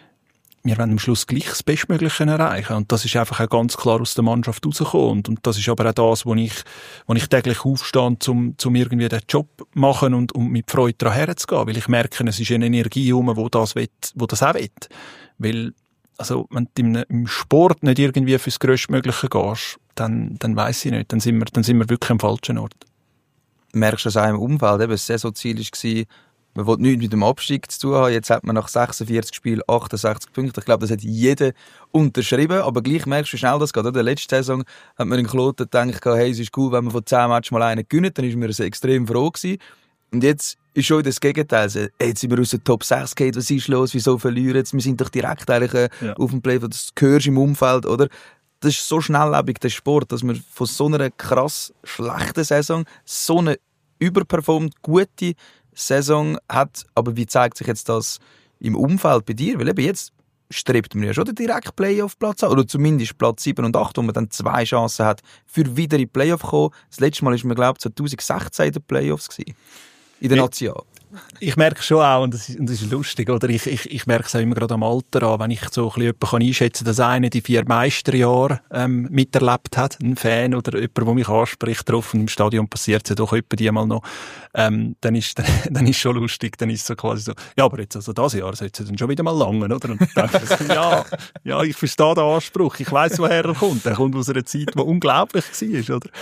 wir wollen am Schluss gleich das Bestmögliche erreichen. Und das ist einfach auch ganz klar aus der Mannschaft rausgekommen. Und das ist aber auch das, wo ich täglich aufstehe, um irgendwie den Job zu machen und mit Freude daran herzugehen. Weil ich merke, es ist eine Energie herum, wo das auch will. Weil, also, wenn du im Sport nicht irgendwie fürs Größtmögliche gehst, dann weiss ich nicht. Dann sind wir wirklich am falschen Ort. Merkst du das auch im Umfeld? Eben, das Saisonziel war, man will nichts mit dem Abstieg zu tun haben. Jetzt hat man nach 46 Spielen 68 Punkte. Ich glaube, das hat jeder unterschrieben. Aber gleich merkst du, wie schnell das geht. In der letzten Saison hat man in Kloten gedacht, hey, es ist gut, wenn man von 10 Matches mal einen gewinnt. Dann ist man extrem froh gewesen. Und jetzt ist schon das Gegenteil. Also, jetzt sind wir aus der Top 6 gegangen. Was ist los? Wieso verlieren wir? Wir sind doch direkt eigentlich auf dem Play. Das hörst du im Umfeld, oder? Das ist so schnelllebig, der Sport, dass man von so einer krass schlechten Saison so eine überperformt gute Saison hat. Aber wie zeigt sich jetzt das im Umfeld bei dir? Weil eben jetzt strebt man ja schon den direkten Playoff-Platz an. Oder zumindest Platz 7 und 8, wo man dann 2 Chancen hat, für wieder in die Playoff zu kommen. Das letzte Mal war man, glaube ich, 2016 in den Playoffs gewesen. In der Nation. Ich merke schon auch, und das ist lustig, oder? Ich merke es auch immer gerade am Alter an, wenn ich so ein bisschen einschätzen kann, dass einer die 4 Meisterjahre miterlebt hat, ein Fan oder jemand, der mich anspricht drauf, und im Stadion passiert es ja doch etwa die mal noch, dann ist schon lustig, dann ist es so quasi so, ja, aber jetzt, also das Jahr sollte es dann schon wieder mal langen, oder? Und dann denke ich so, ja, ich verstehe den Anspruch, ich weiss, woher er kommt. Er kommt aus einer Zeit, die unglaublich war, oder?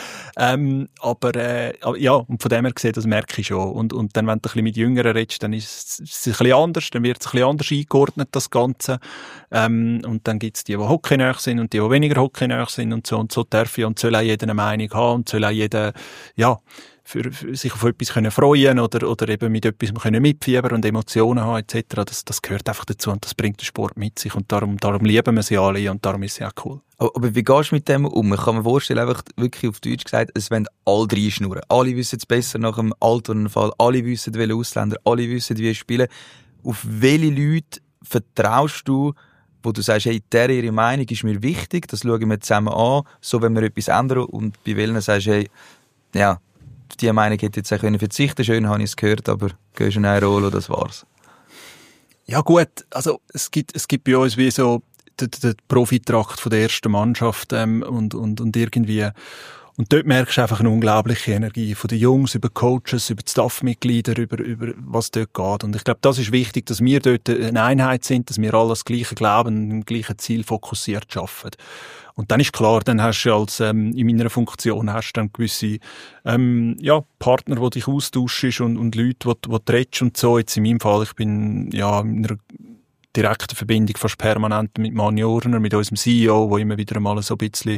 Aber ja, und von dem her gesehen, das merke ich schon. Und dann, wenn du ein bisschen mit Jüngeren redest, dann ist es ein bisschen anders, dann wird es ein bisschen anders eingeordnet, das Ganze. Und dann gibt es die hockeynah sind und die weniger hockeynah sind und so darf ja und soll auch jeder eine Meinung haben und soll auch jeder, ja, für sich auf etwas können freuen oder eben mit etwas können mitfiebern und Emotionen haben etc. Das gehört einfach dazu und das bringt den Sport mit sich und darum lieben wir sie alle und darum ist sie auch cool. Aber wie gehst du mit dem um? Ich kann mir vorstellen, einfach wirklich auf Deutsch gesagt, es wollen alle reinschnurren. Alle wissen es besser nach dem Alternfall, alle wissen, welche Ausländer, alle wissen, wie sie spielen. Auf welche Leute vertraust du, wo du sagst, hey, ihre Meinung ist mir wichtig, das schauen wir zusammen an, so wenn wir etwas ändern, und bei welchen sagst du, hey, ja, die Meinung hätte jetzt auch verzichten können, schön habe ich es gehört, aber gehst du in eine Rolle, das war's. Ja gut, also es gibt bei uns wie so den Profitrakt von der ersten Mannschaft und irgendwie, und dort merkst du einfach eine unglaubliche Energie von den Jungs, über Coaches, über die Staffmitglieder, über was dort geht. Und ich glaube, das ist wichtig, dass wir dort eine Einheit sind, dass wir alle das Gleiche glauben und im gleichen Ziel fokussiert arbeiten. Und dann ist klar, dann hast du als in meiner Funktion hast du dann gewisse Partner, die dich austauschst und Leute, die du redest und so. Jetzt in meinem Fall, ich bin ja in einer direkten Verbindung fast permanent mit Mani Urner, mit unserem CEO, wo immer wieder mal so ein bisschen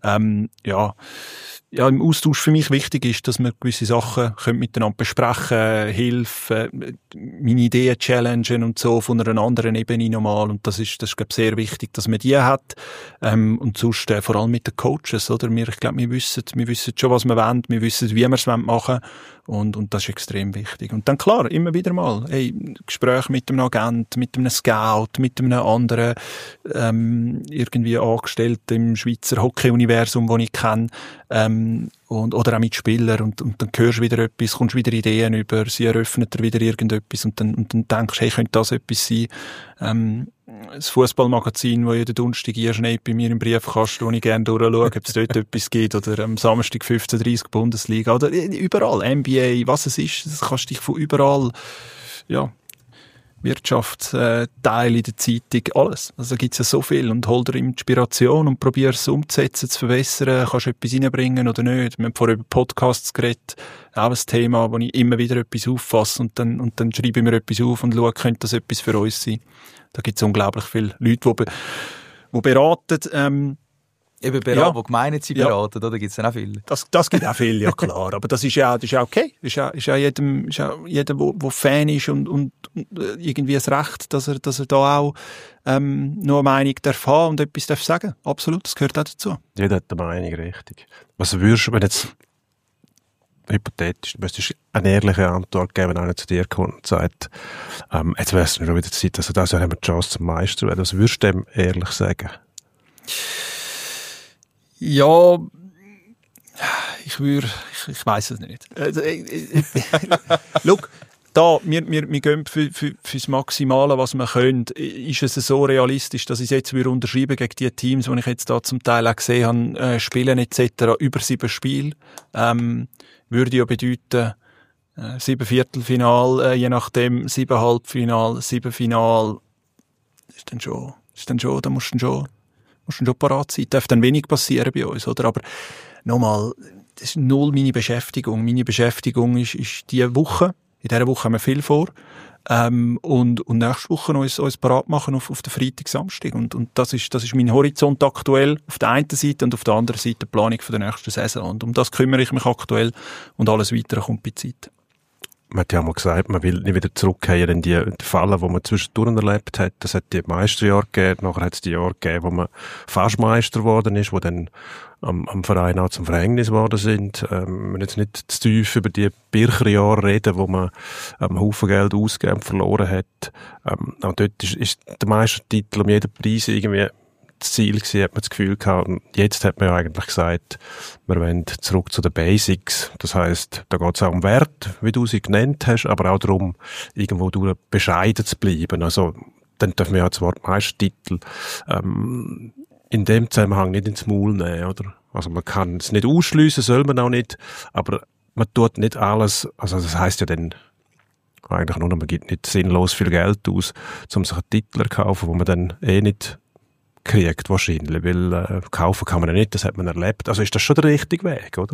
im Austausch für mich wichtig ist, dass wir gewisse Sachen miteinander besprechen, Hilfe, meine Ideen challengen und so von einer anderen Ebene nochmal. Und das ist glaube ich, sehr wichtig, dass man die hat. Und sonst vor allem mit den Coaches, oder? Ich glaube, wir wissen schon, was wir wollen, wir wissen, wie wir es machen wollen. Und das ist extrem wichtig. Und dann klar, immer wieder mal, Gespräche mit einem Agent, mit einem Scout, Scout, mit einem anderen irgendwie Angestellten im Schweizer Hockey-Universum, das ich kenne, oder auch mit Spielern und dann hörst du wieder etwas, kommst wieder Ideen über, sie eröffnet dir wieder irgendetwas und dann denkst du, hey, könnte das etwas sein? Das Fußballmagazin, das jeden Donnerstag einschneit bei mir im Briefkasten, wo ich gerne durchschaue, ob es dort etwas gibt, oder am Samstag 15:30 Bundesliga, oder überall, NBA, was es ist, das kannst du dich von überall, ja, Wirtschaftsteil in der Zeitung, alles. Also da gibt's ja so viel und hol dir Inspiration und probier es umzusetzen, zu verbessern, kannst du etwas reinbringen oder nicht. Wir haben vorher über Podcasts geredet, auch ein Thema, wo ich immer wieder etwas auffasse und dann schreibe ich mir etwas auf und schaue, könnte das etwas für uns sein. Da gibt's unglaublich viele Leute, die beraten, Eben beraten, die gemeint sind, beraten, oder? Gibt's dann auch viele? Das gibt auch viele, ja klar. Aber das ist ja okay. Ist ja jedem, der Fan ist und irgendwie das Recht, dass er da auch, noch eine Meinung darf haben und etwas darf sagen. Absolut. Das gehört auch dazu. Jeder hat eine Meinung, richtig. Was würdest du, wenn jetzt, hypothetisch, du müsstest eine ehrliche Antwort geben, wenn einer zu dir kommt und sagt, jetzt wäre es schon wieder Zeit, also das Jahr haben wir die Chance zum Meister werden. Was würdest du dem ehrlich sagen? Ja, ich weiss es nicht. Schau, wir gehen fürs Maximale, was wir können. Ist es so realistisch, dass ich es jetzt unterschreiben gegen die Teams, die ich jetzt da zum Teil auch gesehen habe, Spielen etc. über 7 Spiele, würde ja bedeuten, 7 Viertelfinal, je nachdem 7 Halbfinal, 7 Final, ist dann schon, da musst du schon parat sein. Darf dann wenig passieren bei uns, oder? Aber nochmal, das ist null meine Beschäftigung. Meine Beschäftigung ist diese Woche. In dieser Woche haben wir viel vor. Und nächste Woche uns parat machen auf den Freitag, Samstag. Und das ist mein Horizont aktuell auf der einen Seite und auf der anderen Seite die Planung für die nächste Saison. Und um das kümmere ich mich aktuell und alles Weitere kommt bei Zeit. Man hat ja mal gesagt, man will nicht wieder zurückkehren in die Fälle, die man zwischendurch erlebt hat. Das hat die Meisterjahre gegeben, nachher hat es die Jahre gegeben, wo man fast Meister geworden ist, wo dann am Verein auch zum Verhängnis geworden sind. Wir jetzt nicht zu tief über die Bircherjahre reden, wo man einen Haufen Geld ausgegeben und verloren hat. Und dort ist der Meistertitel um jeden Preis irgendwie das Ziel gewesen, hat man das Gefühl gehabt. Und jetzt hat man ja eigentlich gesagt, wir wollen zurück zu den Basics. Das heisst, da geht es auch um Wert, wie du sie genannt hast, aber auch darum, irgendwo durch bescheiden zu bleiben. Also, dann dürfen wir ja das Wort Meistertitel in dem Zusammenhang nicht ins Maul nehmen, oder? Also man kann es nicht ausschliessen, soll man auch nicht, aber man tut nicht alles, also das heisst ja dann eigentlich nur, man gibt nicht sinnlos viel Geld aus, um sich einen Titel zu kaufen, wo man dann nicht kriegt wahrscheinlich, weil kaufen kann man ja nicht, das hat man erlebt. Also ist das schon der richtige Weg, oder?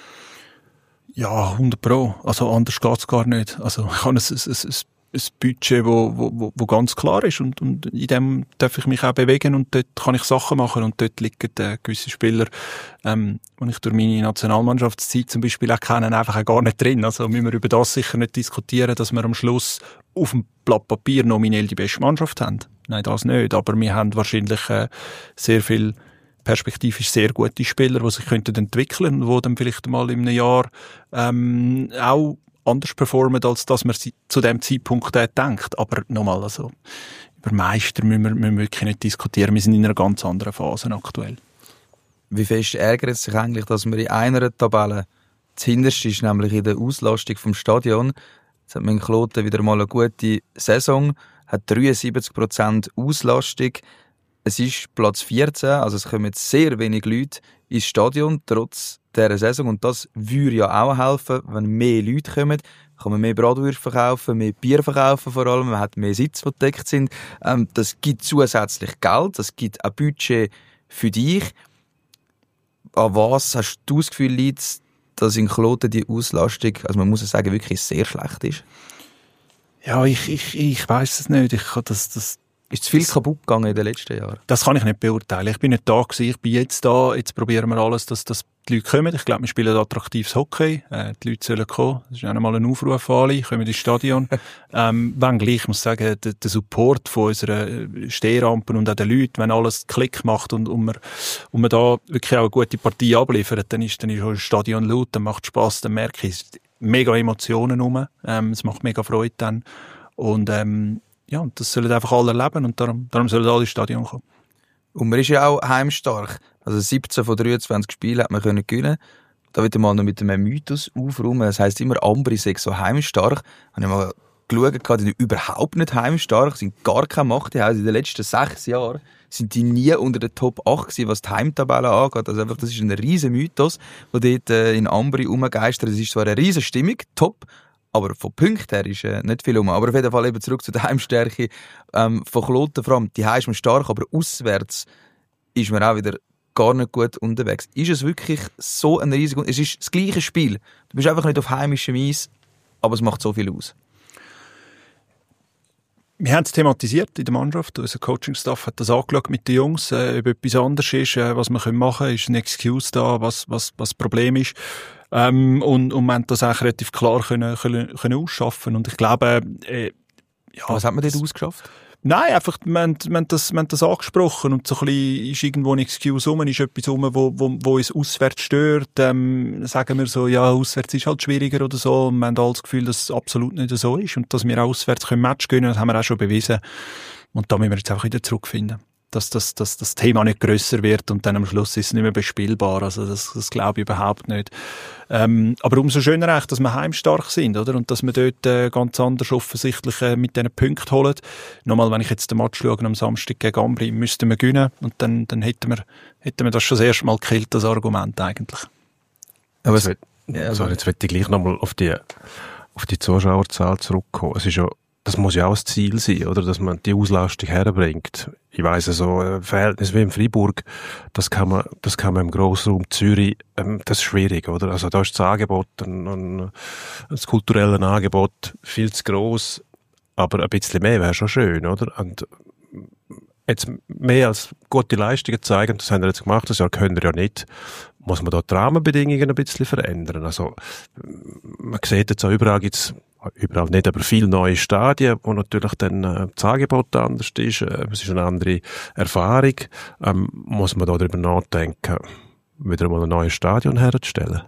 Ja, 100%. Also anders geht's gar nicht. Also ich habe ein Budget, wo ganz klar ist und in dem darf ich mich auch bewegen und dort kann ich Sachen machen und dort liegen gewisse Spieler, die ich durch meine Nationalmannschaftszeit zum Beispiel auch kenne, einfach auch gar nicht drin. Also müssen wir über das sicher nicht diskutieren, dass wir am Schluss auf dem Blatt Papier nominell die beste Mannschaft haben. Nein, das nicht. Aber wir haben wahrscheinlich sehr viel perspektivisch sehr gute Spieler, die sich entwickeln könnten und die dann vielleicht mal in einem Jahr auch anders performen, als dass man zu dem Zeitpunkt denkt. Aber nochmal, also über Meister müssen wir wirklich nicht diskutieren. Wir sind in einer ganz anderen Phase aktuell. Wie fest ärgert es sich eigentlich, dass man in einer Tabelle zuhinterst ist, nämlich in der Auslastung vom Stadion? Jetzt hat man in Kloten wieder mal eine gute Saison, hat 73% Auslastung. Es ist Platz 14, also es kommen jetzt sehr wenig Leute ins Stadion, trotz dieser Saison. Und das würde ja auch helfen, wenn mehr Leute kommen. Kann man mehr Bratwürste verkaufen, mehr Bier verkaufen vor allem, man hat mehr Sitze, die gedeckt sind. Das gibt zusätzlich Geld, das gibt auch Budget für dich. An was hast du das Gefühl, liegt, dass in Kloten die Auslastung, also man muss ja sagen, wirklich sehr schlecht ist? Ja, ich weiss es nicht. Ist zu viel kaputt gegangen in den letzten Jahren? Das kann ich nicht beurteilen. Ich bin nicht da gewesen, ich bin jetzt da. Jetzt probieren wir alles, dass die Leute kommen. Ich glaube, wir spielen attraktives Hockey. Die Leute sollen kommen. Das ist auch einmal ein Aufruf an alle. Kommen ins Stadion. Wenngleich, ich muss sagen, der Support von unseren Stehrampen und auch den Leuten, wenn alles Klick macht und man da wirklich auch eine gute Partie abliefert, dann ist auch das Stadion laut, dann macht es Spass, dann merke ich, mega Emotionen rum. Es macht mega Freude dann. Und, und das sollen einfach alle erleben und darum sollen alle ins Stadion kommen. Und man ist ja auch heimstark. Also 17 von 23 Spielen hat man gewinnen können. Da wird mal noch mit einem Mythos aufräumen. Das heisst immer, Ambri sei so heimstark. Habe ich mal geschaut, die sind überhaupt nicht heimstark, sind gar keine Macht. Also in den letzten 6 Jahren sind die nie unter der Top 8 gewesen, was die Heimtabelle angeht. Also einfach, das ist ein riesen Mythos, der dort in Ambri rumgeistert. Es ist zwar eine riesen Stimmung, top, aber von Punkten her ist nicht viel rum. Aber auf jeden Fall eben zurück zu der Heimstärke von Kloten. Vor allem, die Heim ist man stark, aber auswärts ist man auch wieder gar nicht gut unterwegs. Ist es wirklich so ein riesiger... Es ist das gleiche Spiel. Du bist einfach nicht auf heimischem Eis, aber es macht so viel aus. Wir haben es thematisiert in der Mannschaft. Unser Coaching-Staff hat das angeschaut mit den Jungs, ob etwas anderes ist, was wir machen können. Ist eine Excuse da, was das Problem ist. Und wir haben das eigentlich relativ klar können ausschaffen. Und ich glaube, was hat man dort ausgeschafft? Nein, einfach, wir haben das angesprochen und so ein bisschen ist irgendwo eine Excuse rum, ist etwas rum, wo uns auswärts stört. Sagen wir so, ja, auswärts ist halt schwieriger oder so. Und wir haben all das Gefühl, dass es absolut nicht so ist und dass wir auch auswärts Match gewinnen können, das haben wir auch schon bewiesen. Und da müssen wir jetzt einfach wieder zurückfinden. Dass das Thema nicht grösser wird und dann am Schluss ist es nicht mehr bespielbar. Also das glaube ich überhaupt nicht. Aber umso schöner eigentlich, dass wir heimstark sind, oder? Und dass wir dort ganz anders offensichtlich mit diesen Punkten holen. Nochmal, wenn ich jetzt den Match schaue am Samstag gegen Ambri, müssten wir gewinnen und dann hätten wir das schon das erste Mal gekillt, das Argument eigentlich. Aber jetzt will ich gleich nochmal auf die Zuschauerzahl zurückkommen. Es ist ja, das muss ja auch das Ziel sein, oder? Dass man die Auslastung herbringt. Ich weiss, so ein Verhältnis wie in Freiburg, das kann man im Grossraum Zürich, das ist schwierig, oder? Also da ist das Angebot, das kulturelle Angebot viel zu gross, aber ein bisschen mehr wäre schon schön, oder? Und jetzt mehr als gute Leistungen zeigen, das haben wir jetzt gemacht, das Jahr können wir ja nicht, muss man da die Rahmenbedingungen ein bisschen verändern. Also man sieht jetzt auch überall nicht, aber viele neue Stadien, wo natürlich dann das Angebot anders ist, es ist eine andere Erfahrung, muss man da darüber nachdenken, wieder mal ein neues Stadion herzustellen?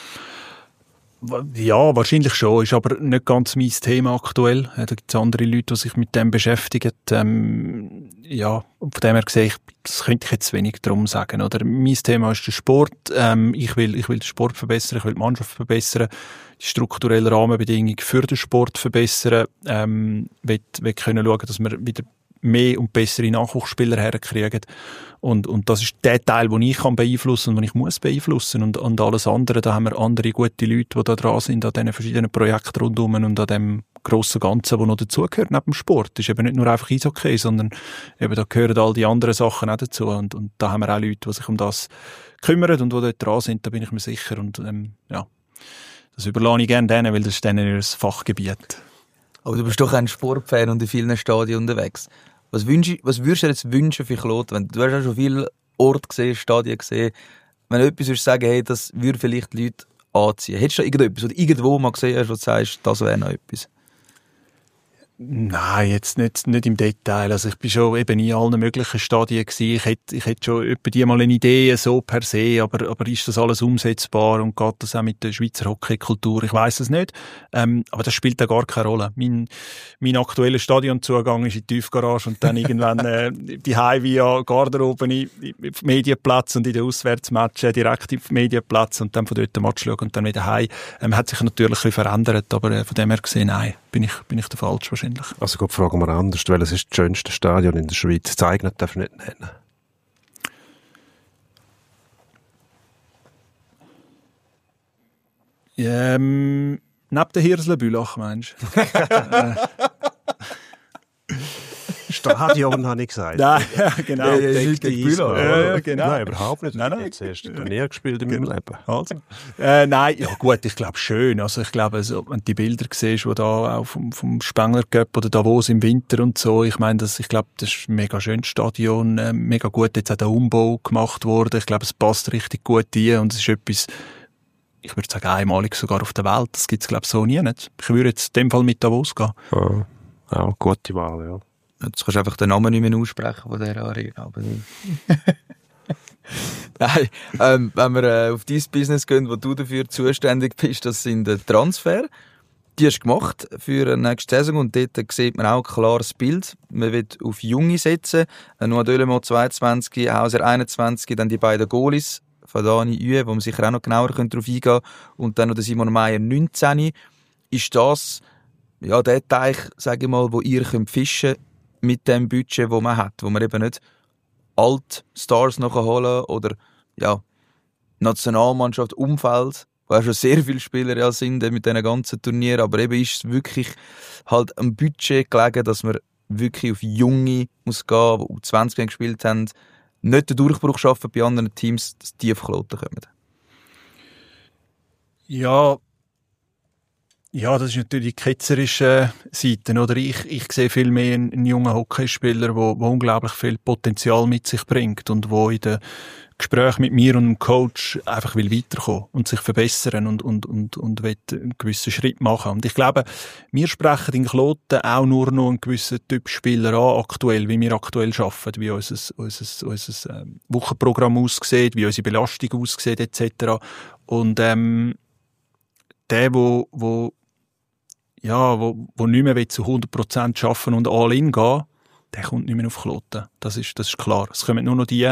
Ja, wahrscheinlich schon, ist aber nicht ganz mein Thema aktuell. Da gibt es andere Leute, die sich mit dem beschäftigen. Ja, von dem her gesehen, das könnte ich jetzt wenig darum sagen. Oder? Mein Thema ist der Sport. Ich will den Sport verbessern, ich will die Mannschaft verbessern, die strukturellen Rahmenbedingungen für den Sport verbessern. Wir können schauen, dass wir wieder mehr und bessere Nachwuchsspieler herkriegen. Und das ist der Teil, den ich kann beeinflussen und den ich muss beeinflussen. Und alles andere, da haben wir andere gute Leute, die da dran sind, an diesen verschiedenen Projekten rundherum und an dem grossen Ganzen, das noch dazugehört neben dem Sport. Das ist eben nicht nur einfach Eishockey, sondern eben da gehören all die anderen Sachen auch dazu. Und da haben wir auch Leute, die sich um das kümmern und die dort dran sind, da bin ich mir sicher. Und ja, das überlasse ich gerne denen, weil das ist denen ihr Fachgebiet. Aber du bist doch ein Sportfan und in vielen Stadien unterwegs. Was würdest du jetzt wünschen für Kloten? Du hast ja schon viele Orte gesehen, Stadien gesehen. Wenn du etwas würdest sagen, hey, das würde vielleicht die Leute anziehen. Hättest du irgendetwas oder irgendwo mal gesehen hast, wo du sagst, das wäre noch etwas? Nein, jetzt nicht im Detail. Also ich bin schon eben in allen möglichen Stadien gewesen. Ich hätte schon etwa die mal eine Idee, so per se, aber ist das alles umsetzbar und geht das auch mit der Schweizer Hockeykultur? Ich weiss es nicht. Aber das spielt da gar keine Rolle. Mein aktueller Stadionzugang ist in die Tiefgarage und dann irgendwann die Heim via Garderobe auf den Medienplatz und in den Auswärtsmatchen direkt auf den Medienplatz und dann von dort den Match schauen und dann wieder heim. Hat sich natürlich ein bisschen verändert, aber von dem her gesehen, nein, bin ich der Falsche wahrscheinlich. Also gut, fragen wir anders, welches ist das schönste Stadion in der Schweiz? Das eigene darf ich nicht nennen. Neben der Hirsle-Bülach, meinst du? Stadion, habe ich gesagt. Nein, genau. Ja, genau. Nein, überhaupt nicht. Nein. Ich habe das erste Turnier gespielt in meinem Leben. Also. Nein, ja gut, ich glaube schön. Also ich glaube, also, wenn du die Bilder siehst, die da auch vom Spengler Cup oder Davos im Winter und so, ich meine, ich glaube, das ist ein mega schönes Stadion, mega gut, jetzt auch der Umbau gemacht worden. Ich glaube, es passt richtig gut rein und es ist etwas, ich würde sagen, einmalig sogar auf der Welt. Das gibt es, glaube ich, so nie nicht. Ich würde jetzt in dem Fall mit Davos gehen. Ja, gute Wahl, ja. Jetzt kannst du einfach den Namen nicht mehr aussprechen von dieser Arena. Nein, wenn wir auf dein Business gehen, wo du dafür zuständig bist, das sind Transfer. Die hast du gemacht für die nächste Saison und dort sieht man auch ein klares Bild. Man will auf Junge setzen. Noah Deulemo 22, Hauser 21, dann die beiden Goalies, Fadani Uwe, wo man sicher auch noch genauer darauf eingehen könnte, und dann noch der Simon Meyer 19. Ist das der Teich, sage ich mal, wo ihr könnt fischen mit dem Budget, das man hat, wo man eben nicht alte Stars nachholen oder Nationalmannschaft, Umfeld, wo auch schon sehr viele Spieler sind mit diesen ganzen Turnieren, aber eben ist es wirklich halt am Budget gelegen, dass man wirklich auf Junge muss gehen, die U20 gespielt haben, nicht den Durchbruch schaffen bei anderen Teams, dass die auf Kloten kommen. Ja, das ist natürlich die ketzerische Seite, oder? Ich sehe viel mehr einen jungen Hockeyspieler, der unglaublich viel Potenzial mit sich bringt und wo in den Gesprächen mit mir und dem Coach einfach will weiterkommen und sich verbessern und will einen gewissen Schritt machen. Und ich glaube, wir sprechen in Kloten auch nur noch einen gewissen Typ Spieler an, aktuell, wie wir aktuell arbeiten, wie unser Wochenprogramm aussieht, wie unsere Belastung aussieht, etc. Und der, wo nicht mehr zu 100% arbeiten und all in gehen, der kommt nicht mehr auf Kloten. Das ist klar. Es kommen nur noch die,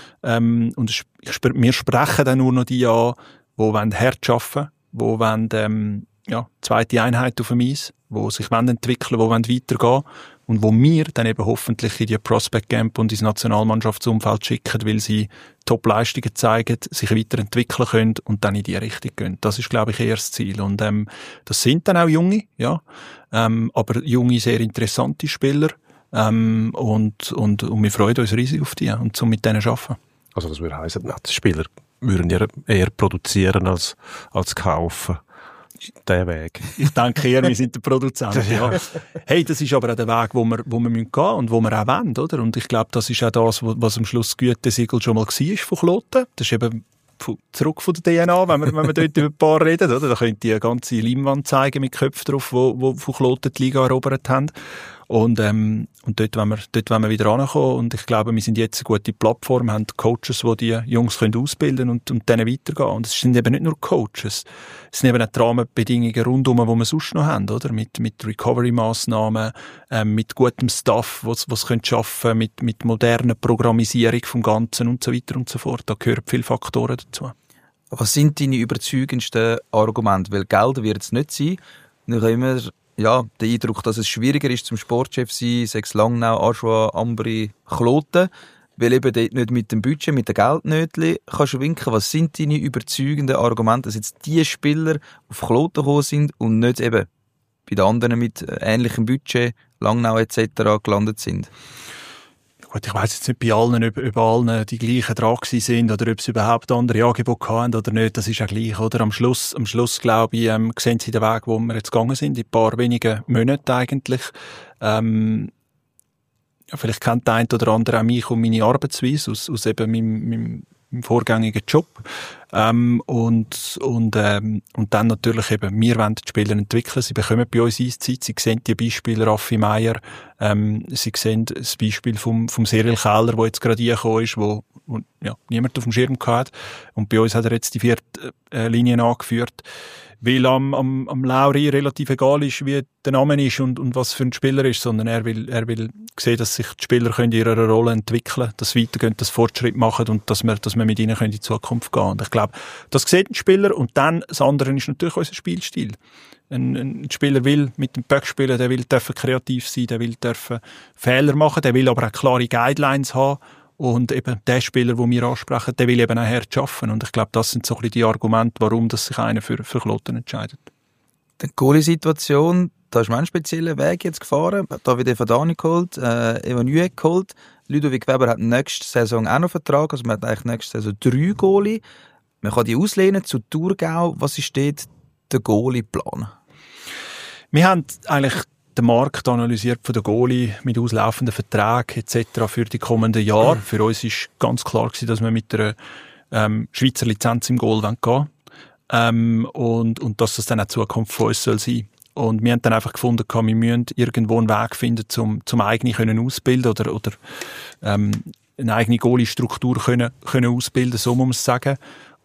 wir sprechen dann nur noch die an, die hart arbeiten wollen, die zweite Einheit auf dem Eis, die sich entwickeln wollen, die weitergehen und wo wir dann eben hoffentlich in die Prospect Camp und ins Nationalmannschaftsumfeld schicken, weil sie Top-Leistungen zeigen, sich weiterentwickeln können und dann in die Richtung gehen. Das ist, glaube ich, eher das Ziel. Und das sind dann auch Junge, aber junge, sehr interessante Spieler. Und wir freuen uns riesig auf die und so mit denen arbeiten. Also das würde heissen, die Spieler würden ja eher produzieren als kaufen. Der Weg. Ich denke eher, wir sind der Produzent. Ja. Hey, das ist aber auch der Weg, wo wir gehen müssen und wo wir auch wollen, oder? Und ich glaube, das ist auch das, was am Schluss das Gütesiegel schon mal war von Kloten. Das ist eben zurück von der DNA, wenn wir dort über ein paar reden, oder? Da könnt ihr eine ganze Leinwand zeigen mit Köpfen drauf, wo von Kloten die Liga erobert haben. Und dort wollen wir wieder rankommen. Und ich glaube, wir sind jetzt eine gute Plattform, haben Coaches, die die Jungs ausbilden und denen weitergehen. Und es sind eben nicht nur Coaches. Es sind eben auch die Rahmenbedingungen rundum, die wir sonst noch haben, oder? Mit Recovery-Massnahmen, mit gutem Staff, was schaffen, mit moderner Programmisierung vom Ganzen und so weiter und so fort. Da gehören viele Faktoren dazu. Was sind deine überzeugendsten Argumente? Weil Geld wird es nicht sein. Ich habe immer der Eindruck, dass es schwieriger ist zum Sportchef zu sein, sechs Langnau, Aschua, Ambri, Kloten, weil eben dort nicht mit dem Budget, mit den Geldnötchen kannst du winken. Was sind deine überzeugenden Argumente, dass jetzt die Spieler auf Kloten gekommen sind und nicht eben bei den anderen mit ähnlichem Budget, Langnau etc. gelandet sind? Gut, ich weiss jetzt nicht bei allen, ob allen die gleichen dran sind oder ob sie überhaupt andere Angebote haben oder nicht. Das ist ja gleich, oder? Am Schluss, glaube ich, sehen sie den Weg, wo wir jetzt gegangen sind, in ein paar wenigen Monaten eigentlich. Vielleicht kennt der eine oder andere auch mich und meine Arbeitsweise aus eben meinem vorgängigen Job. Und dann natürlich eben, wir wollen die Spieler entwickeln. Sie bekommen bei uns Eiszeit. Sie sehen die Beispiele Raffi Meier. Sie sehen das Beispiel vom Cyril Keller, der jetzt gerade reingekommen ist, wo niemand auf dem Schirm hatte. Und bei uns hat er jetzt die 4. Linien angeführt. Weil am Lauri relativ egal ist, wie der Name ist und was für ein Spieler ist, sondern er will sehen, dass sich die Spieler in ihrer Rolle entwickeln können, dass sie weitergehen, dass sie Fortschritt machen und dass wir mit ihnen in die Zukunft gehen können. Und ich glaube, das sieht ein Spieler. Und dann, das andere ist natürlich unser Spielstil. Ein Spieler will mit dem Puck spielen, der will kreativ sein, der will Fehler machen, der will aber auch klare Guidelines haben. Und eben der Spieler, den wir ansprechen, der will eben auch hart arbeiten. Und ich glaube, das sind so ein bisschen die Argumente, warum sich einer für Kloten entscheidet. Die Goalie-Situation, da ist man einen speziellen Weg jetzt gefahren. Da wird Fadani geholt, Evan Uwe geholt. Ludovic Weber hat nächste Saison auch noch Vertrag. Also man hat eigentlich nächste Saison 3 Goalie. Man kann die auslehnen zu Thurgau. Was ist dort der Goalie-Plan? Wir haben eigentlich den Markt analysiert von der Goalie mit auslaufenden Verträgen etc. für die kommenden Jahre. Für uns war ganz klar gewesen, dass wir mit einer Schweizer Lizenz im Goal gehen wollen. Und dass das dann auch die Zukunft von uns soll sein. Und wir haben dann einfach gefunden, wir müssen irgendwo einen Weg finden, zum eigene ausbilden oder eine eigene Goalie-Struktur können ausbilden, so muss man es sagen.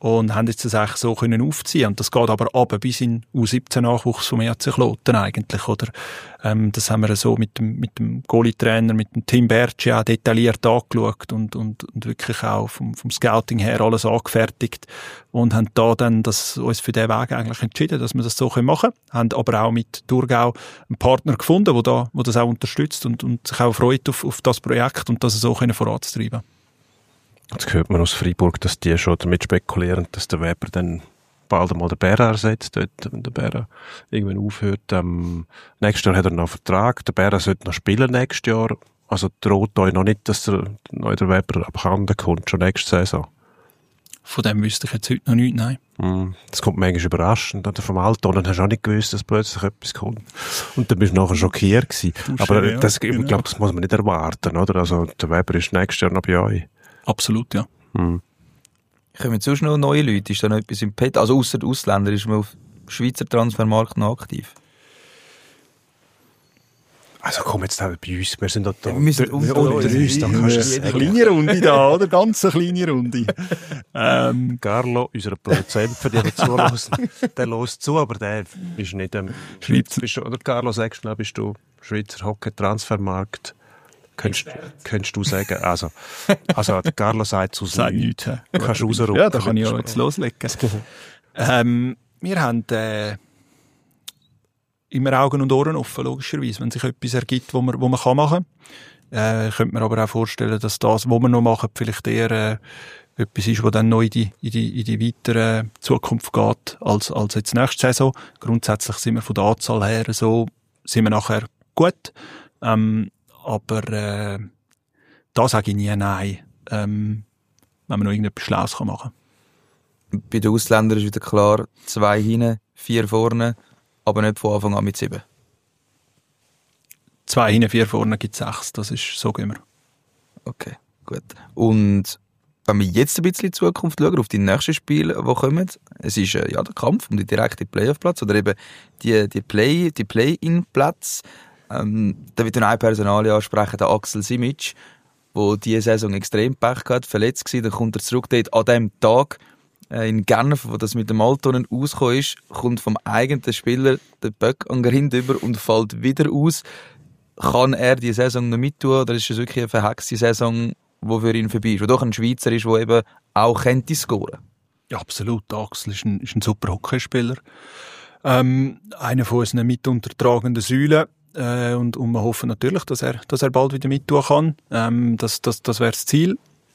und haben jetzt das eigentlich so können aufziehen. Und das geht aber ab bis in U17-Nachwuchs vom ERC Kloten eigentlich, oder? Das haben wir so mit dem Goalie-Trainer, mit dem Tim Bertschi auch detailliert angeschaut und wirklich auch vom Scouting her alles angefertigt und haben da dann uns für den Weg eigentlich entschieden, dass wir das so machen können. Haben aber auch mit Thurgau einen Partner gefunden, der das auch unterstützt und sich auch freut auf das Projekt und das so voranzutreiben. Jetzt hört man aus Freiburg, dass die schon damit spekulieren, dass der Weber dann bald einmal den Berra ersetzt, dort, wenn der Berra irgendwann aufhört. Nächstes Jahr hat er noch einen Vertrag, der Berra sollte noch spielen nächstes Jahr. Also droht euch noch nicht, dass der Weber abhanden kommt, schon nächste Saison. Von dem wüsste ich jetzt heute noch nichts, nein. Das kommt manchmal überraschend. Oder vom Altonen hast du auch nicht gewusst, dass plötzlich etwas kommt. Und dann bist du nachher schockiert gewesen. Aber ja, das, genau. Ich glaube, das muss man nicht erwarten, oder? Also der Weber ist nächstes Jahr noch bei euch. Absolut, ja. Kommen sonst noch neue Leute? Ist da noch etwas im Pet? Also ausser Ausländer ist man auf dem Schweizer Transfermarkt noch aktiv? Also komm jetzt auch bei uns, wir sind da. Wir sind unter uns. Eine kleine Runde da, oder? Ganz eine kleine Runde. Carlo, unser Produzent, für die zuhören, der hört zu, aber der ist nicht Schweizer. Oder Carlo, sagst du, bist du Schweizer Hockey-Transfermarkt? Könntest du sagen, also der Carlo sagt zu Sagt nichts. Kannst du rausrücken. Ja, da kann ich auch jetzt loslegen. Wir haben immer Augen und Ohren offen, logischerweise, wenn sich etwas ergibt, wo man machen kann. Ich könnte mir aber auch vorstellen, dass das, was wir noch machen, vielleicht eher etwas ist, was dann noch in die weitere Zukunft geht, als jetzt nächste Saison. Grundsätzlich sind wir von der Anzahl her so, sind wir nachher gut. Aber da sage ich nie nein, wenn man noch irgendetwas Schlaues machen kann. Bei den Ausländern ist wieder klar, 2 hinten, 4 vorne, aber nicht von Anfang an mit 7. 2 hinten, 4 vorne gibt 6, das ist so gehen wir. Okay, gut. Und wenn wir jetzt ein bisschen in die Zukunft schauen, auf die nächsten Spiele, die kommen, es ist der Kampf um den direkten Playoff-Platz oder eben die Play-in-Plätze. Da wird dann eine Personalie ansprechen, der Axel Simic, der diese Saison extrem Pech gehabt, verletzt war. Dann kommt er zurück dort an dem Tag in Genf, wo das mit dem Altonen ausgekommen ist, kommt vom eigenen Spieler der Böck an den Grind über und fällt wieder aus. Kann er die Saison noch mittun oder ist es wirklich eine verhexte Saison, die für ihn vorbei ist? Wo doch ein Schweizer ist, der eben auch könnte scoren. Ja, absolut. Axel ist ein super Hockeyspieler. Einer von unseren mituntertragenden Säulen. Und wir hoffen natürlich, dass er bald wieder mittun kann. Das wäre das Ziel.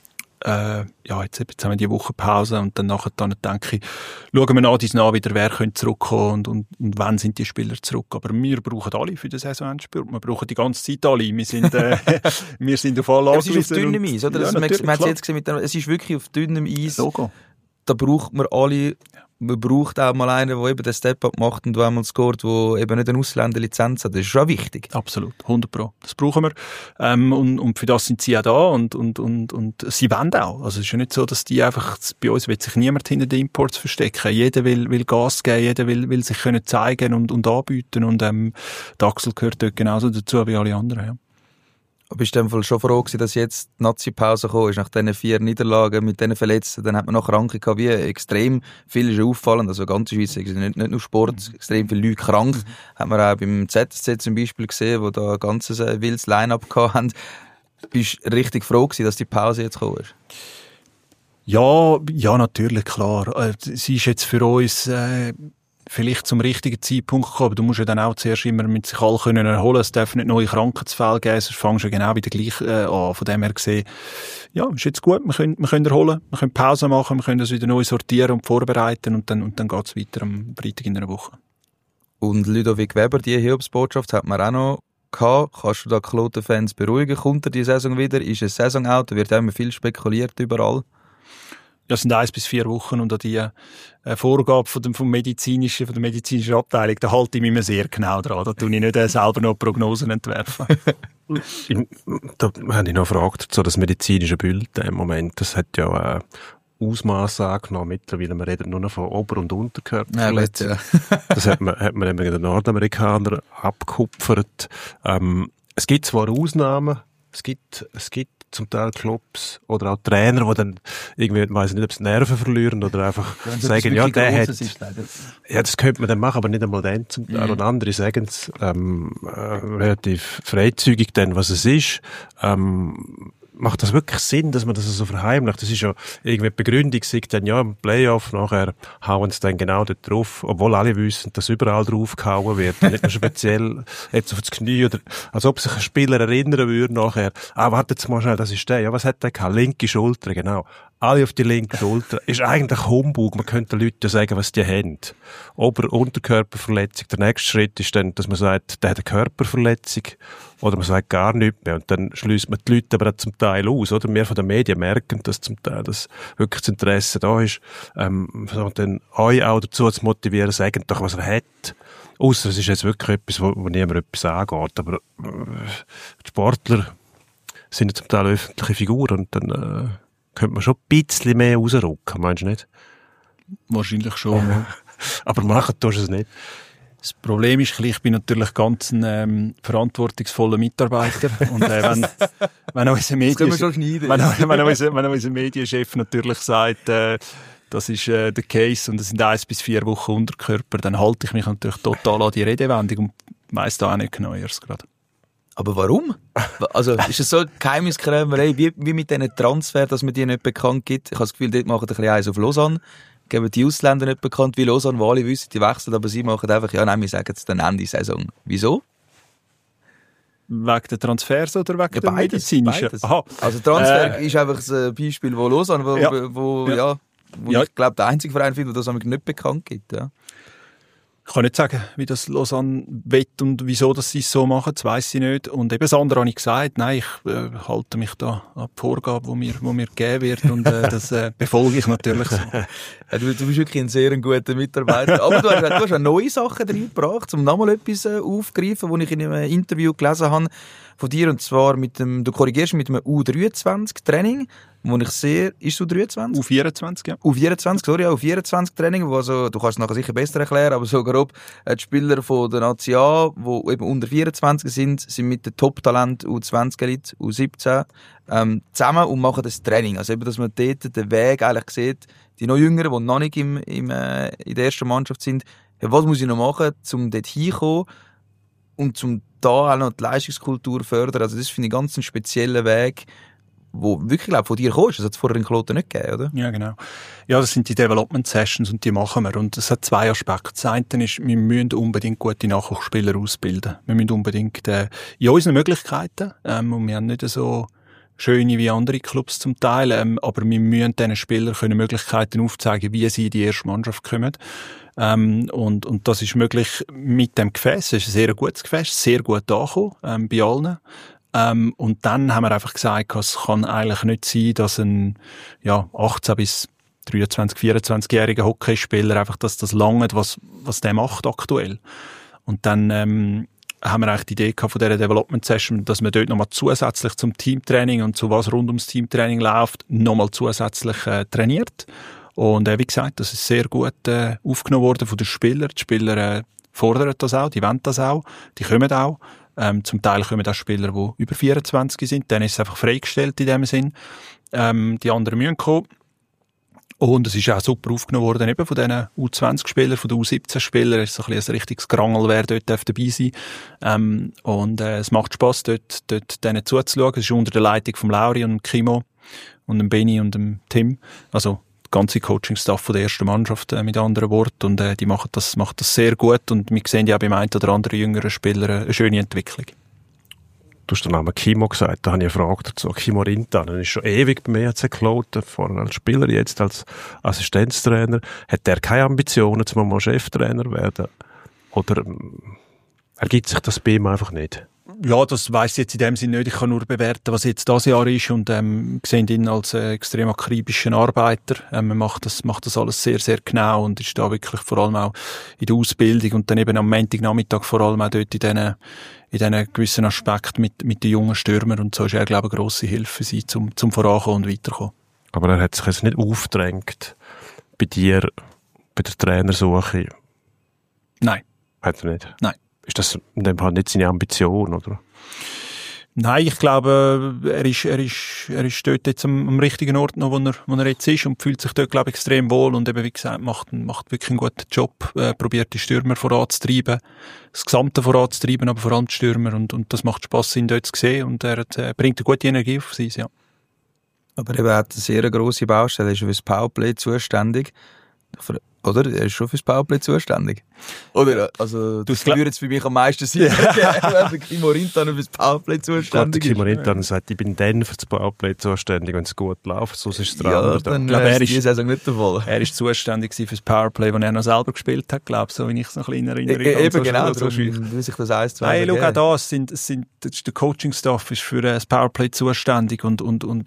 Jetzt haben wir die Woche Pause und dann nachher denke ich, schauen wir nach wieder, wer könnte zurückkommen und wann sind die Spieler zurück. Aber wir brauchen alle für den Saisonendspiel. Wir brauchen die ganze Zeit alle. Wir sind auf alle angewiesen. Es ist auf dünnem Eis, oder? Ja, man hat es jetzt gesehen, es ist wirklich auf dünnem Eis. Logo. Da braucht man alle. Man braucht auch mal einen, der eben den Step-Up macht und der einmal scoret, der eben nicht eine Ausländerlizenz hat. Das ist schon wichtig. Absolut, 100%. Das brauchen wir. Und für das sind sie auch da und sie wollen auch. Also es ist ja nicht so, dass die einfach, bei uns will sich niemand hinter den Imports verstecken. Jeder will Gas geben, jeder will sich können zeigen und anbieten und der Axel gehört dort genauso dazu wie alle anderen, ja. Aber bist du in dem Fall schon froh gewesen, dass jetzt die Nazi-Pause gekommen ist, nach diesen 4 Niederlagen mit diesen Verletzten? Dann hat man noch Kranke gehabt, wie extrem viel ist auffallend. Also ganz Schweiz, nicht nur Sport, extrem viele Leute krank. Hat man auch beim ZSC zum Beispiel gesehen, wo da ein ganzes wildes Line-Up gehabt haben. Bist du richtig froh gewesen, dass die Pause jetzt gekommen ist? Ja, natürlich, klar. Sie ist jetzt für uns vielleicht zum richtigen Zeitpunkt gekommen, aber du musst ja dann auch zuerst immer mit sich alle können erholen. Es darf nicht neue Krankheitsfälle geben, sonst fängst du genau wieder gleich an. Von dem her gesehen, ja, ist jetzt gut, wir können erholen, wir können Pause machen, wir können das wieder neu sortieren und vorbereiten und dann geht es weiter am Freitag in einer Woche. Und Ludovic Weber, die Hiobsbotschaft hat man auch noch gehabt. Kannst du da Kloten-Fans beruhigen? Kommt er die Saison wieder? Ist es Saison-out? Da wird auch immer viel spekuliert überall. Ja, es sind 1 bis 4 Wochen und an die Vorgabe von der medizinischen Abteilung, da halte ich mich immer sehr genau dran. Da tue ich nicht selber noch Prognosen entwerfen. Da habe ich noch eine Frage dazu, das medizinische Bild im Moment, das hat ja Ausmaße angenommen mittlerweile. Man redet nur noch von Ober- und Unterkörperverletzungen. Ja. Das hat man eben den Nordamerikanern abgekupfert. Es gibt zwar Ausnahmen, es gibt zum Teil Clubs oder auch Trainer, die dann irgendwie, ich weiss nicht, ob sie Nerven verlieren oder einfach sagen, ja, der hat, ja, das könnte man dann machen, aber nicht einmal dann zum Teil. Und andere sagen es relativ freizügig dann, was es ist. Macht das wirklich Sinn, dass man das so verheimlicht? Das ist ja irgendwie die Begründung, sagt dann, ja, im Playoff nachher hauen sie dann genau dort drauf, obwohl alle wissen, dass überall drauf gehauen wird. Nicht nur speziell jetzt auf das Knie oder, als ob sich ein Spieler erinnern würde nachher. Wartet jetzt mal schnell, das ist der. Ja, was hat der gehabt? Linke Schulter, genau. Alle auf die linke Schulter. Ist eigentlich Humbug. Man könnte den Leuten sagen, was die haben. Unterkörperverletzung. Der nächste Schritt ist dann, dass man sagt, der hat eine Körperverletzung. Oder man sagt gar nichts mehr. Und dann schließt man die Leute aber auch zum Teil aus, oder? Wir von den Medien merken, dass zum Teil das wirklich das Interesse da ist. Und dann euch auch dazu zu motivieren, sagen doch, was er hat. Ausser es ist jetzt wirklich etwas, wo niemand etwas angeht. Aber die Sportler sind ja zum Teil öffentliche Figuren und dann könnte man schon ein bisschen mehr rausrücken, meinst du nicht? Wahrscheinlich schon, ja. Aber machen tust du es nicht. Das Problem ist, ich bin natürlich ganz ein verantwortungsvoller Mitarbeiter. Und wenn unser Medienchef natürlich sagt, das ist der Case und es sind 1 bis 4 Wochen Unterkörper, dann halte ich mich natürlich total an die Redewendung und weiss da auch nicht genau erst gerade. Aber warum? Also, ist es so eine Geheimniskrämerei, wie mit diesen Transfer, dass man die nicht bekannt gibt? Ich habe das Gefühl, dort machen ein bisschen eins auf Lausanne, geben die Ausländer nicht bekannt wie Lausanne, wo alle wissen, die wechseln, aber sie machen einfach, ja, nein, wir sagen jetzt dann Ende Saison. Wieso? Wegen der Transfers oder wegen der medizinischen? Aha. Also Transfer ist einfach ein Beispiel, wo Lausanne, wo ich glaube, der einzige Verein findet, der das nicht bekannt gibt. Ja. Ich kann nicht sagen, wie das Lausanne will und wieso dass sie es so machen, das weiss ich nicht. Und eben das andere habe ich gesagt, nein, ich halte mich da an die Vorgabe, die mir gegeben wird und das befolge ich natürlich so. Du bist wirklich ein sehr guter Mitarbeiter. Aber du hast auch neue Sachen reingebracht, um nochmal etwas aufzugreifen, was ich in einem Interview gelesen habe von dir, und zwar du korrigierst mit einem U23-Training, wo ich sehe, ist es U23? U24, ja. U24-Training, wo also, du kannst es nachher sicher besser erklären, aber so grob, die Spieler von der Nazi A, die eben unter 24 sind mit den Top-Talent U20-Elite, U17, zusammen und machen das Training. Also eben, dass man dort den Weg eigentlich sieht, die noch Jüngeren, die noch nicht in der ersten Mannschaft sind, ja, was muss ich noch machen, um dort hinzukommen und um da auch noch die Leistungskultur fördern. Also das finde ich ganz einen speziellen Weg, wo wirklich, glaube ich, von dir kommst. Das hat es vorher in Kloten nicht gegeben, oder? Ja, genau. Ja, das sind die Development Sessions und die machen wir. Und es hat 2 Aspekte. Das eine ist, wir müssen unbedingt gute Nachwuchsspieler ausbilden. Wir müssen unbedingt in unseren Möglichkeiten, und wir haben nicht so schöne wie andere Clubs zum Teil, aber wir müssen diesen Spielern Möglichkeiten aufzeigen, wie sie in die erste Mannschaft kommen. Und das ist möglich mit dem Gefäß. Es ist ein sehr gutes Gefäß, sehr gut angekommen, bei allen. Und dann haben wir einfach gesagt, es kann eigentlich nicht sein, dass ein 18 bis 23, 24-jähriger Hockeyspieler einfach, dass das langt, was der macht aktuell. Und dann haben wir eigentlich die Idee gehabt von dieser Development Session, dass man dort nochmal zusätzlich zum Teamtraining und zu was rund ums Teamtraining läuft, nochmal zusätzlich trainiert. Und wie gesagt, das ist sehr gut aufgenommen worden von den Spielern. Die Spieler fordern das auch, die wollen das auch, die kommen auch. Zum Teil kommen auch Spieler, die über 24 sind, dann ist es einfach freigestellt in dem Sinn. Die anderen müssen kommen. Und es ist auch super aufgenommen worden, eben von diesen U20-Spielern, von den U17-Spielern. Es ist so ein richtiges Gerangel, wer dort dabei sein darf. Und es macht Spass, dort denen zuzuschauen. Es ist unter der Leitung von Lauri und Kimo und dem Benni und dem Tim. Also der ganze Coaching-Staff von der ersten Mannschaft, mit anderen Worten. Und die macht das sehr gut. Und wir sehen ja beim einen oder anderen jüngeren Spieler eine schöne Entwicklung. Du hast den Namen Kimo gesagt, da habe ich eine Frage dazu. Kimo Rintanen ist schon ewig beim EHC Kloten, vorher als Spieler, jetzt als Assistenztrainer. Hat der keine Ambitionen, um mal Cheftrainer werden? Oder ergibt sich das bei ihm einfach nicht? Ja, das weiss ich jetzt in dem Sinne nicht. Ich kann nur bewerten, was jetzt das Jahr ist und sehen ihn als extrem akribischen Arbeiter. Man macht das alles sehr, sehr genau und ist da wirklich vor allem auch in der Ausbildung und dann eben am Montagnachmittag vor allem auch dort in diesen gewissen Aspekten mit den jungen Stürmern und so ist er, glaube ich, eine grosse Hilfe für sie, zum Vorankommen und weiterkommen. Aber er hat sich jetzt nicht aufgedrängt bei dir, bei der Trainersuche? Nein. Hat er nicht? Nein. Ist das in dem Fall nicht seine Ambition, oder? Nein, ich glaube, er ist dort jetzt am richtigen Ort noch, wo er jetzt ist und fühlt sich dort, glaube ich, extrem wohl und eben, wie gesagt, macht wirklich einen guten Job, probiert die Stürmer voranzutreiben, das Gesamte voranzutreiben, aber vor allem die Stürmer und das macht Spass, ihn dort zu sehen und er bringt eine gute Energie auf sie, ja. Aber er hat eine sehr grosse Baustelle, er ist für das Powerplay zuständig. Oder? Er ist schon fürs Powerplay zuständig. Oder? Also, das würde jetzt für mich am meisten Sinn ergeben, wenn Kimo Rintanen fürs Powerplay zuständig ist. Kimo Rintanen sagt, ich bin dann für das Powerplay zuständig, wenn es gut läuft, sonst ist es dran. Ja, dann wäre es diese Saison nicht der Fall. Er ist zuständig fürs Powerplay, das er noch selber gespielt hat, glaube ich, so wie ich es noch ein bisschen in Erinnerung habe. Eben genau, so sich das 1-2 Nein, schau auch da, der Coaching-Staff ist für das Powerplay zuständig und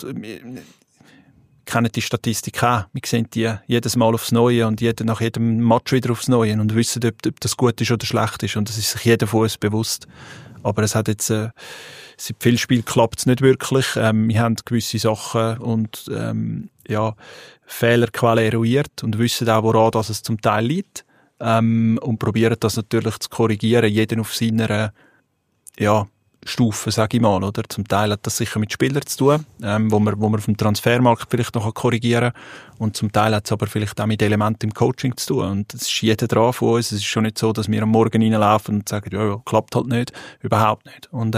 kennen die Statistik auch. Wir sehen die jedes Mal aufs Neue und nach jedem Match wieder aufs Neue und wissen, ob das gut ist oder schlecht ist. Und das ist sich jeder von uns bewusst. Aber es hat jetzt, seit viel Spiel klappt es nicht wirklich. Wir haben gewisse Sachen und, Fehlerquellen eruiert und wissen auch, woran das es zum Teil liegt. Und probieren das natürlich zu korrigieren. Jeder auf seiner, Stufen, sage ich mal, oder? Zum Teil hat das sicher mit Spielern zu tun, wo man vom Transfermarkt vielleicht noch korrigieren kann. Und zum Teil hat es aber vielleicht auch mit Elementen im Coaching zu tun. Und es ist jeder dran von uns. Es ist schon nicht so, dass wir am Morgen reinlaufen und sagen, ja, klappt halt nicht. Überhaupt nicht. Und,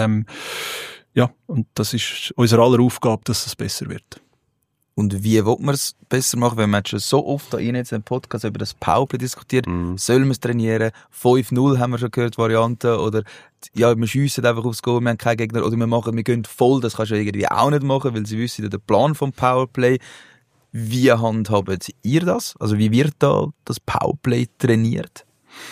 und das ist unsere aller Aufgabe, dass es besser wird. Und wie will man es besser machen, wenn man schon so oft da jetzt im Podcast über das Powerplay diskutiert? Soll man es trainieren? 5-0 haben wir schon gehört, Varianten. Oder, ja, wir schiessen einfach aufs Goal, wir haben keinen Gegner. Oder wir gehen voll, das kannst du irgendwie auch nicht machen, weil sie wissen, den Plan vom Powerplay. Wie handhabt ihr das? Also, wie wird da das Powerplay trainiert?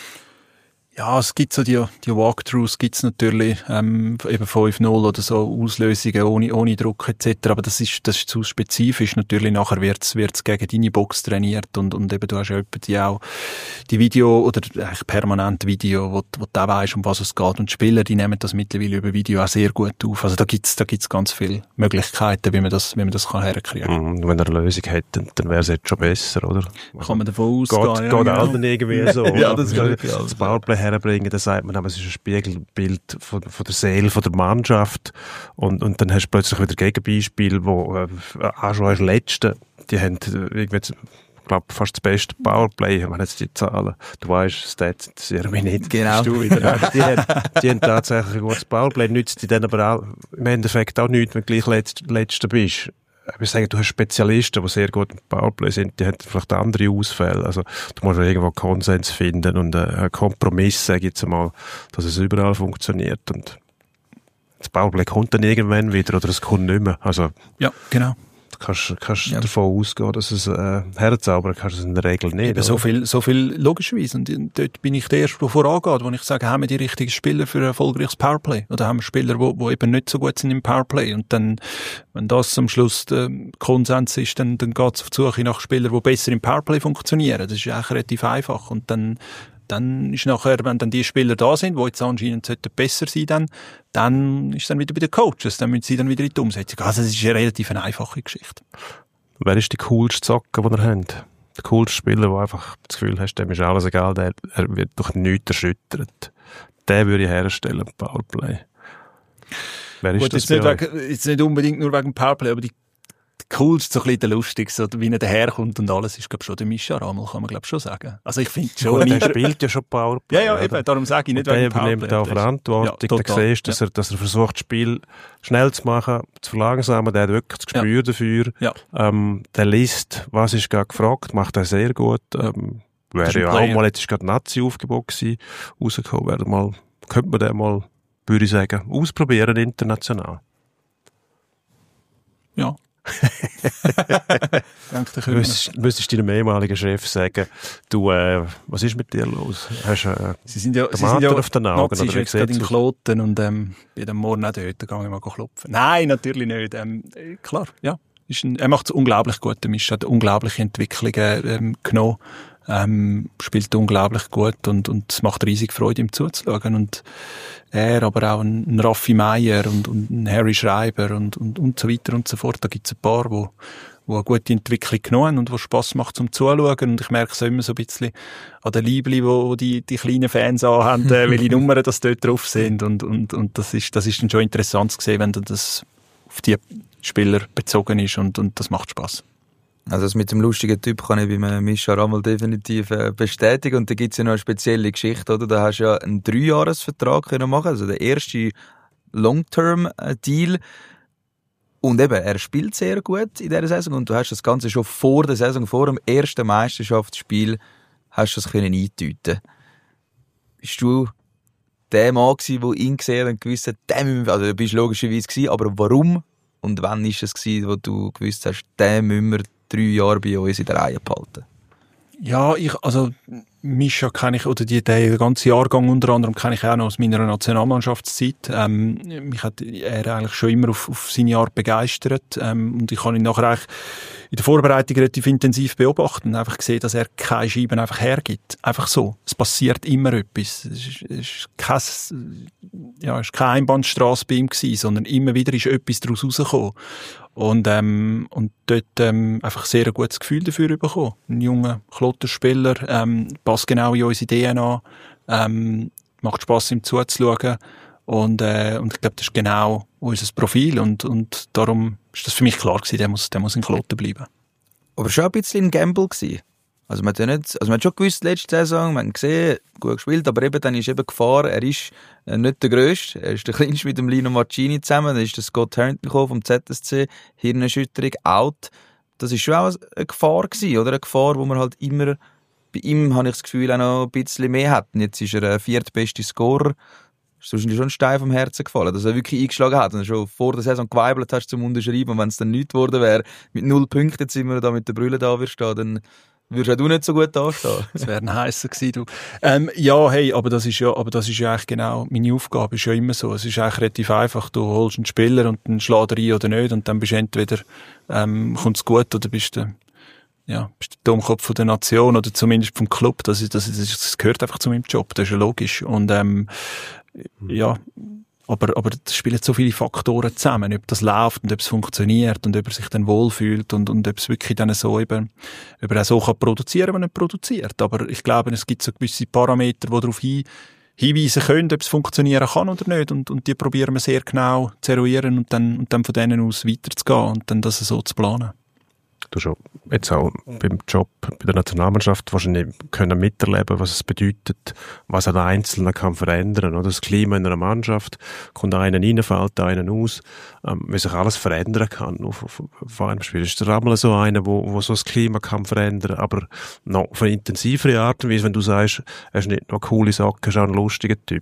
Ja, es gibt so die Walkthroughs gibt's natürlich, eben 5-0 oder so Auslösungen ohne Druck etc. Aber das ist zu spezifisch. Natürlich nachher wird's gegen deine Box trainiert und eben du hast ja auch die Video oder eigentlich permanent Video, wo du auch weisst, um was es geht. Und die Spieler, die nehmen das mittlerweile über Video auch sehr gut auf. Also da gibt's ganz viele Möglichkeiten, wie man das kann herkriegen. Wenn er eine Lösung hätte, dann wäre es jetzt schon besser, oder? Kann man davon ausgehen. Geht allen irgendwie so. Ja, das geht. Das Powerplay herbringen, dann sagt man, aber es ist ein Spiegelbild von der Seele, von der Mannschaft. Und dann hast du plötzlich wieder Gegenbeispiele, wo auch schon als Letzte, die haben irgendwie, ich glaube, fast das beste Powerplay, wenn jetzt die Zahlen, du weißt, Stats interessieren mich nicht. Genau. Du wieder. Die haben tatsächlich ein gutes Powerplay, nützt die dann aber auch, im Endeffekt auch nichts, wenn du gleich Letzter bist. Ich würde sagen, du hast Spezialisten, die sehr gut im Powerplay sind, die haben vielleicht andere Ausfälle. Also, du musst irgendwo Konsens finden und einen Kompromiss, sage ich jetzt einmal, dass es überall funktioniert. Und das Powerplay kommt dann irgendwann wieder oder es kommt nicht mehr. Also, ja, genau. Du kannst davon ausgehen, dass es herzaubern kannst du es in der Regel nicht. Eben so viel logischerweise. Und dort bin ich der Erste, der vorangeht, wo ich sage, haben wir die richtigen Spieler für ein erfolgreiches Powerplay? Oder haben wir Spieler, die eben nicht so gut sind im Powerplay? Und dann, wenn das am Schluss der Konsens ist, dann geht es auf die Suche nach Spielern, die besser im Powerplay funktionieren. Das ist eigentlich relativ einfach. Und dann ist nachher, wenn dann die Spieler da sind, die jetzt anscheinend besser sein, dann ist es dann wieder bei den Coaches, dann müssen sie dann wieder in die Umsetzung. Also es ist eine relativ einfache Geschichte. Wer ist die coolste Socke, die ihr habt? Der coolste Spieler, der einfach das Gefühl hast, dem ist alles egal, er wird durch nichts erschüttert. Den würde ich herstellen im Powerplay. Wer ist gut, das jetzt nicht unbedingt nur wegen dem Powerplay, aber die coolste, so ein bisschen der lustigste, so, wie er daherkommt und alles, ist, glaube ich, schon der Mischa Ramel, kann man, glaube ich, schon sagen. Also, ich finde schon... Der spielt ja schon Powerplay. Ja, eben, darum sage ich nicht, wegen Powerplay. Der übernimmt auch Verantwortung. Ja, du siehst, dass er versucht, das Spiel schnell zu machen, zu verlangsamen, der hat wirklich das Gespür dafür. Ja. Der liest, was ist gerade gefragt, macht er sehr gut. Wäre ja auch mal, jetzt ist gerade Nazi aufgebaut gewesen, rausgekommen, könnte man den mal, würde ich sagen, ausprobieren international. Ja. Müsstest deinem ehemaligen Chef sagen, du, was ist mit dir los? Hast du Sie sind ja auf den Augen? Nazi ist jetzt gerade in Kloten und bin am Morgen auch dort, da gehe ich mal klopfen. Nein, natürlich nicht. Klar, ja. Er macht es unglaublich gut, der Mischa hat unglaubliche Entwicklungen genommen, spielt unglaublich gut und es macht riesig Freude, ihm zuzuschauen. Und er, aber auch ein Raffi Meier und ein Harry Schreiber und so weiter und so fort. Da gibt es ein paar, wo eine gute Entwicklung genommen haben und wo Spass macht zum Zuschauen. Und ich merke es immer so ein bisschen an den Liebli, wo die kleinen Fans anhaben, welche Nummern das dort drauf sind. Und das ist dann schon interessant zu sehen, wenn das auf die Spieler bezogen ist und das macht Spass. Also das mit dem lustigen Typ kann ich bei Mischa Ramel definitiv bestätigen. Und da gibt es ja noch eine spezielle Geschichte, oder? Da hast du ja einen 3-Jahres-Vertrag können machen, also der erste Long-Term-Deal. Und eben, er spielt sehr gut in dieser Saison und du hast das Ganze schon vor der Saison, vor dem ersten Meisterschaftsspiel, hast du das können eindeuten. Bist du der Mann gewesen, der ihn gesehen hat und gewusst hat, also du bist logischerweise gewesen, aber warum und wann ist es gewesen, wo du gewusst hast, den müssen wir 3 Jahre bei uns in der Reihe behalten? Ja, Mischa kenne ich, oder den ganzen Jahrgang unter anderem kenne ich auch noch aus meiner Nationalmannschaftszeit. Mich hat er eigentlich schon immer auf seine Art begeistert. Und ich habe ihn nachher eigentlich in der Vorbereitung relativ intensiv beobachtet und einfach gesehen, dass er keine Scheiben einfach hergibt. Einfach so. Es passiert immer etwas. Es ist keine Einbahnstrasse bei ihm gewesen, sondern immer wieder ist etwas daraus rausgekommen. Und dort einfach sehr ein gutes Gefühl dafür bekommen. Ein junger Klotterspieler, passt genau in unsere DNA, macht Spass, ihm zuzuschauen. Und ich glaube, das ist genau unser Profil. Und darum ist das für mich klar gewesen, der muss in Kloten bleiben. Aber schon ein bisschen ein Gamble gewesen. Also man hat schon gewusst, letzte Saison, man hat gesehen, gut gespielt, aber eben dann ist eben Gefahr, er ist nicht der Grösste, er ist der Kleinste mit dem Lino Marcini zusammen, dann ist der Scott Harrington gekommen vom ZSC, Hirnerschütterung, out. Das ist schon auch eine Gefahr gewesen, oder? Eine Gefahr, wo man halt immer, bei ihm habe ich das Gefühl, auch noch ein bisschen mehr hat. Und jetzt ist er der viertbeste Scorer. Ist wahrscheinlich schon ein Stein vom Herzen gefallen, dass er wirklich eingeschlagen hat und schon vor der Saison geweibelt hast zum Unterschreiben. Und wenn es dann nichts geworden wäre, mit 0 Punkten, jetzt sind wir da mit der Brille da stehen, dann würdest auch du nicht so gut dastehen. Das wäre ein heisser gewesen, du. Aber das ist ja eigentlich genau meine Aufgabe, ist ja immer so. Es ist eigentlich relativ einfach. Du holst einen Spieler und dann schlägt er ein oder nicht und dann bist du entweder, kommt's gut oder bist du der Dummkopf der Nation oder zumindest vom Club. Das gehört einfach zu meinem Job. Das ist ja logisch. Und, aber das spielen so viele Faktoren zusammen, ob das läuft und ob es funktioniert und ob er sich dann wohlfühlt und ob es wirklich dann so ob er auch so kann produzieren, wenn er produziert. Aber ich glaube, es gibt so gewisse Parameter, die darauf hinweisen können, ob es funktionieren kann oder nicht. Und die probieren wir sehr genau zu eruieren und dann von denen aus weiterzugehen und dann das so zu planen. Du schon jetzt auch beim Job bei der Nationalmannschaft wahrscheinlich können miterleben, was es bedeutet, was ein Einzelner kann verändern, oder? Das Klima in einer Mannschaft, kommt einer rein, fällt einer aus, wie sich alles verändern kann vor einem Spiel. Ist der Ramel so einer, wo so das Klima kann verändern, aber noch auf eine intensivere Art und Weise, wenn du sagst, er ist nicht nur eine coole Socke, er ist auch ein lustiger Typ.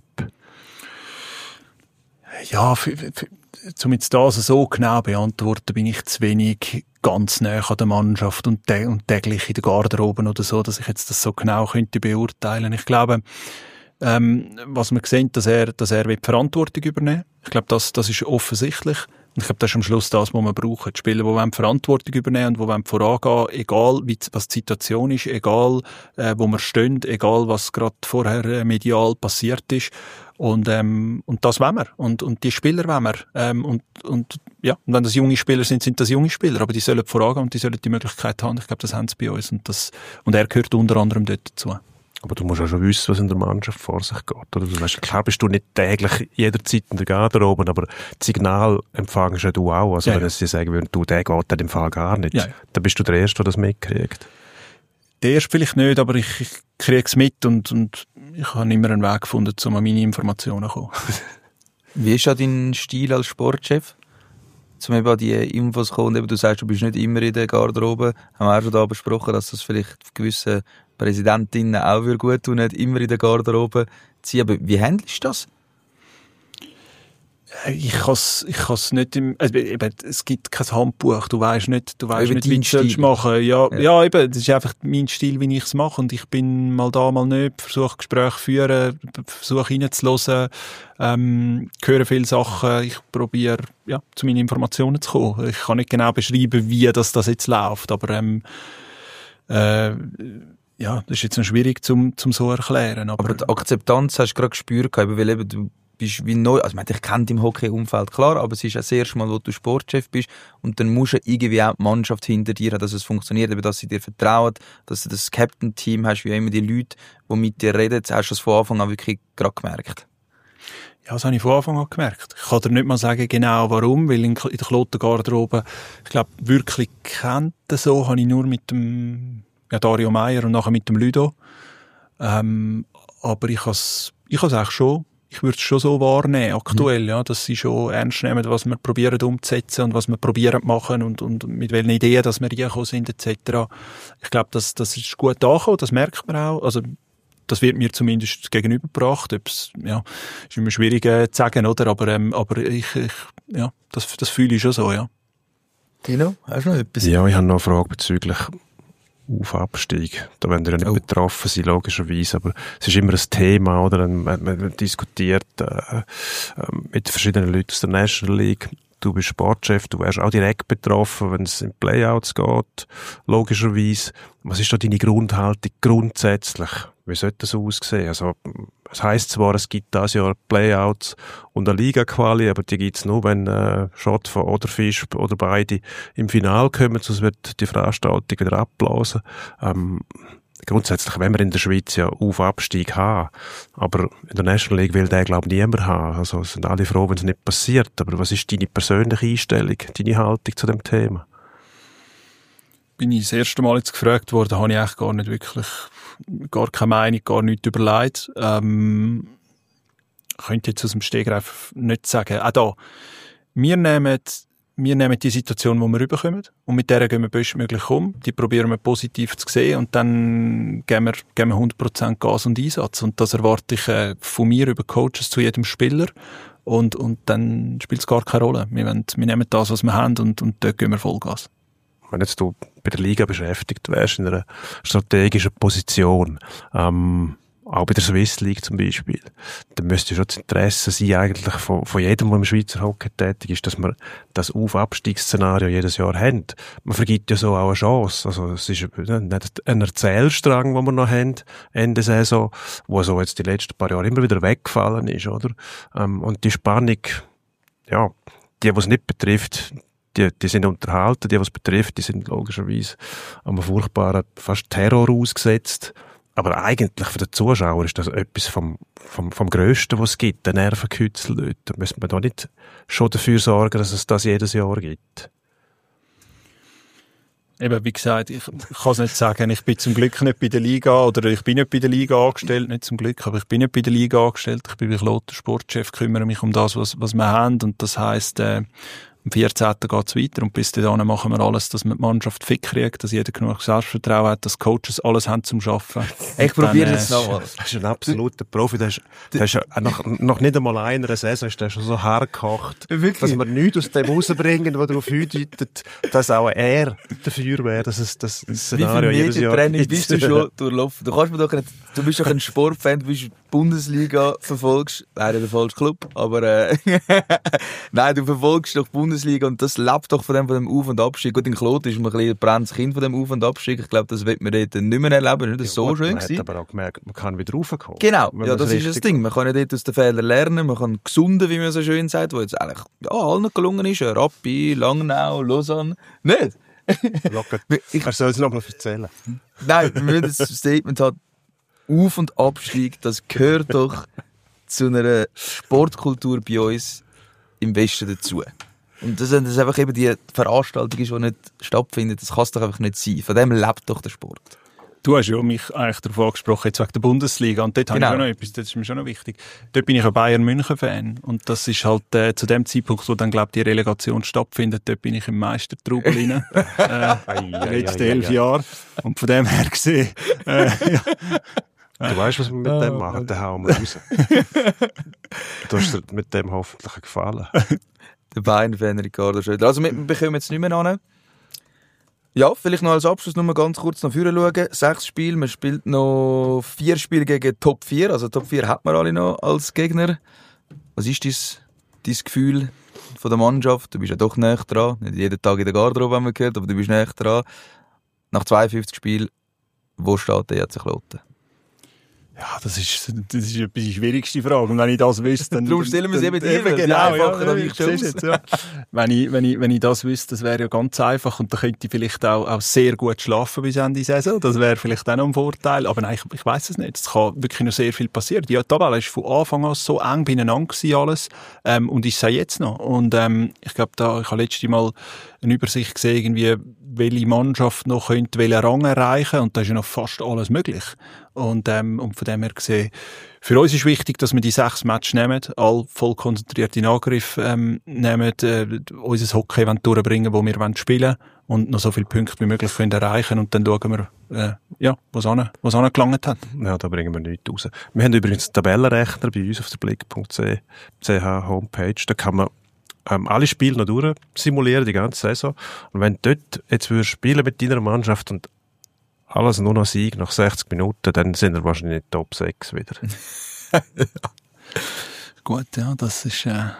Ja, um jetzt das so genau beantworten, bin ich zu wenig ganz nah an der Mannschaft und täglich in der Garderobe oder so, dass ich jetzt das so genau könnte beurteilen. Ich glaube, was wir sehen, dass er die Verantwortung übernehmen will. Ich glaube, das ist offensichtlich. Und ich glaube, das ist am Schluss das, was wir brauchen. Die Spieler, die Verantwortung übernehmen und die vorangehen, egal was die Situation ist, egal wo wir stehen, egal was gerade vorher medial passiert ist. Und das wollen wir. Und die Spieler wollen wir. Und wenn das junge Spieler sind das junge Spieler. Aber die sollen vorangehen und die sollen die Möglichkeit haben. Ich glaube, das haben sie bei uns. Und er gehört unter anderem dort dazu. Aber du musst auch schon wissen, was in der Mannschaft vor sich geht. Oder? Du weißt, klar bist du nicht täglich jederzeit in der Garderobe, aber das Signal empfangst ja du auch. Also wenn sie sagen würden, der geht dann im Fall gar nicht, dann bist du der Erste, der das mitkriegt. Der Erste vielleicht nicht, aber ich kriege es mit und ich habe immer einen Weg gefunden, um an meine Informationen zu kommen. Wie ist ja dein Stil als Sportchef? Um eben an die Infos zu kommen, eben, du sagst, du bist nicht immer in der Garderobe. Haben wir auch schon da besprochen, dass das vielleicht gewissen Präsidentinnen auch gut tun, nicht immer in der Garderobe zu sein. Aber wie handelst du das? Ich kann's nicht es gibt kein Handbuch, du weißt nicht, wie du es machen. Ja, eben, das ist einfach mein Stil, wie ich es mache. Und ich bin mal da, mal nicht, versuche Gespräche zu führen, versuche reinzuhören, höre viele Sachen, ich probiere, zu meinen Informationen zu kommen. Ich kann nicht genau beschreiben, wie das jetzt läuft, aber, das ist jetzt noch schwierig zum so erklären. Aber die Akzeptanz hast du gerade gespürt, weil eben bist wie neu, also ich kenne dich im Hockey-Umfeld, klar, aber es ist das erste Mal, wo du Sportchef bist und dann musst du irgendwie auch die Mannschaft hinter dir haben, dass es funktioniert, eben, dass sie dir vertrauen, dass du das Captain-Team hast, wie immer die Leute, die mit dir reden, das hast du das von Anfang an wirklich gerade gemerkt. Ja, das habe ich von Anfang an gemerkt. Ich kann dir nicht mal sagen genau warum, weil in der Klotengarderobe, ich glaube, wirklich kennt so, habe ich nur mit dem Dario Meier und nachher mit dem Ludo. Aber ich eigentlich schon, ich würde es schon so wahrnehmen, aktuell, ja, dass sie schon ernst nehmen, was wir probieren umzusetzen und was wir probieren zu machen und mit welchen Ideen, dass wir reingekommen sind, etc. Ich glaube, das ist gut angekommen, das merkt man auch. Also, das wird mir zumindest gegenübergebracht. Ist immer schwierig zu sagen, oder? Aber ich das fühle ich schon so, ja. Tino, hast du noch etwas? Ja, ich habe noch eine Frage bezüglich Auf-Abstieg. Da werden wir ja nicht betroffen sein, logischerweise, aber es ist immer ein Thema, oder? Man diskutiert mit verschiedenen Leuten aus der National League. Du bist Sportchef, du wärst auch direkt betroffen, wenn es in Playouts geht, logischerweise. Was ist da deine Grundhaltung grundsätzlich? Wie sollte das aussehen? Also, es heisst zwar, es gibt dieses Jahr Playouts und eine Liga-Quali, aber die gibt's nur, wenn Schottfen oder Fisch oder beide im Finale kommen, sonst wird die Veranstaltung wieder abblasen. Grundsätzlich wollen wir in der Schweiz ja Auf-Abstieg haben, aber in der National League will der, glaube ich, niemand haben. Also sind alle froh, wenn es nicht passiert. Aber was ist deine persönliche Einstellung, deine Haltung zu dem Thema? Bin ich das erste Mal jetzt gefragt worden, habe ich eigentlich gar keine Meinung, gar nichts überlegt. Könnte jetzt aus dem Stegreif nicht sagen. Auch da, wir nehmen die Situation, die wir rüberkommen, und mit der gehen wir bestmöglich um. Die probieren wir positiv zu sehen und dann geben wir 100% Gas und Einsatz. Und das erwarte ich von mir über Coaches zu jedem Spieler. Und dann spielt es gar keine Rolle. Wir nehmen das, was wir haben, und dort gehen wir Vollgas. Wenn jetzt du bei der Liga beschäftigt wärst, in einer strategischen Position, auch bei der Swiss League zum Beispiel, dann müsste schon das Interesse sein, eigentlich von jedem, der im Schweizer Hockey tätig ist, dass wir das Auf-Abstiegsszenario jedes Jahr haben. Man vergibt ja so auch eine Chance. Also, es ist nicht ein Erzählstrang, den wir noch haben, Ende Saison, wo so jetzt die letzten paar Jahre immer wieder weggefallen ist, oder? Und die Spannung, ja, die es nicht betrifft, die sind unterhalten, die es betrifft, die sind logischerweise einem furchtbaren, fast Terror ausgesetzt. Aber eigentlich für den Zuschauer ist das etwas vom Grössten, was es gibt, der Nervenkitzel dort. Da müssen wir da nicht schon dafür sorgen, dass es das jedes Jahr gibt. Eben, wie gesagt, ich kann es nicht sagen, ich bin zum Glück nicht bei der Liga, oder ich bin nicht bei der Liga angestellt, nicht zum Glück, aber ich bin nicht bei der Liga angestellt, ich bin bei Kloten Sportchef, kümmere mich um das, was wir haben, und das heisst, am 14. geht es weiter, und bis dahin machen wir alles, dass man die Mannschaft fit kriegt, dass jeder genug Selbstvertrauen hat, dass Coaches alles haben zum Arbeiten. Ich probiere jetzt nochmal. Das ist ein absoluter Profi. Der ist noch nicht einmal einer Saison ist der schon so hergekocht, dass wir nichts aus dem rausbringen, was darauf hindeutet, dass auch er dafür wäre, dass es das Szenario jedes Jahr Training bist du schon durchlaufen? Du kannst mir doch nicht, du bist doch ein Sportfan, du bist Bundesliga, verfolgst, leider der falsche Club, aber nein, du verfolgst doch die Bundesliga, und das lebt doch von dem Auf- und Abstieg. Gut, in Kloten ist man ein bisschen ein brennendes Kind von dem Auf- und Abstieg. Ich glaube, das wird man dort nicht mehr erleben. Das ist so schön gewesen. Man hat aber auch gemerkt, man kann wieder raufkommen. Genau, ja, das ist das Ding. Man kann ja dort aus den Fehlern lernen, man kann gesunden, wie man so schön sagt, wo jetzt eigentlich allen gelungen ist. Rappi, Langnau, Lausanne. Nicht? Er soll es nochmal erzählen. Nein, wir müssen das Statement haben. Auf- und Abstieg, das gehört doch zu einer Sportkultur bei uns im Westen dazu. Und dass das einfach eben die Veranstaltung ist, die nicht stattfindet, das kann es doch einfach nicht sein. Von dem lebt doch der Sport. Du hast ja mich eigentlich darauf angesprochen, jetzt wegen der Bundesliga, und dort habe ich auch noch etwas, das ist mir schon noch wichtig. Dort bin ich ein Bayern-München-Fan, und das ist halt zu dem Zeitpunkt, wo dann, glaube ich, die Relegation stattfindet, dort bin ich im Meistertrubel rein, die letzten 11 Jahre, und von dem her gesehen, Du weißt, was wir mit dem machen, den hauen wir raus. Du hast dir mit dem hoffentlich gefallen. Der Bayern-Fan Ricardo Schröder. Also wir bekommen jetzt nicht mehr an. Ja, vielleicht noch als Abschluss nur ganz kurz nach vorne schauen. 6 Spiele, man spielt noch 4 Spiele gegen Top 4. Also Top 4 hat man alle noch als Gegner. Was ist dein Gefühl von der Mannschaft? Du bist ja doch näher dran. Nicht jeden Tag in der Garderobe, haben wir gehört, aber du bist näher dran. Nach 52 Spielen, wo steht der jetzt Kloten? Ja, das ist die schwierigste Frage. Und wenn ich das wüsste, dann... Darum stellen wir es eben dir, genau, einfacher, ja, ich schon jetzt, ja. Wenn ich das wüsste, das wäre ja ganz einfach und da könnte ich vielleicht auch sehr gut schlafen bis Ende der Saison. Das wäre vielleicht auch noch ein Vorteil. Aber nein, ich weiss es nicht. Es kann wirklich noch sehr viel passieren. Die Tabelle war von Anfang an so eng beieinander gewesen, alles. Und ist es jetzt noch. Und ich glaube, ich habe letztes Mal eine Übersicht gesehen, irgendwie, welche Mannschaft noch könnte welchen Rang erreichen, und da ist ja noch fast alles möglich. Und von dem her gesehen, für uns ist wichtig, dass wir die 6 Matches nehmen, all voll konzentriert in Angriff nehmen, unser Hockey durchbringen, wo wir spielen wollen, und noch so viele Punkte wie möglich können erreichen, und dann schauen wir, was angelangt hat. Ja, da bringen wir nichts raus. Wir haben übrigens einen Tabellenrechner bei uns auf der blick.ch Homepage, da kann man alle Spiele noch durch simulieren, die ganze Saison. Und wenn du dort jetzt spielen mit deiner Mannschaft und alles nur noch Sieg nach 60 Minuten, dann sind wir wahrscheinlich Top 6 wieder. Gut, ja, das ist, ja.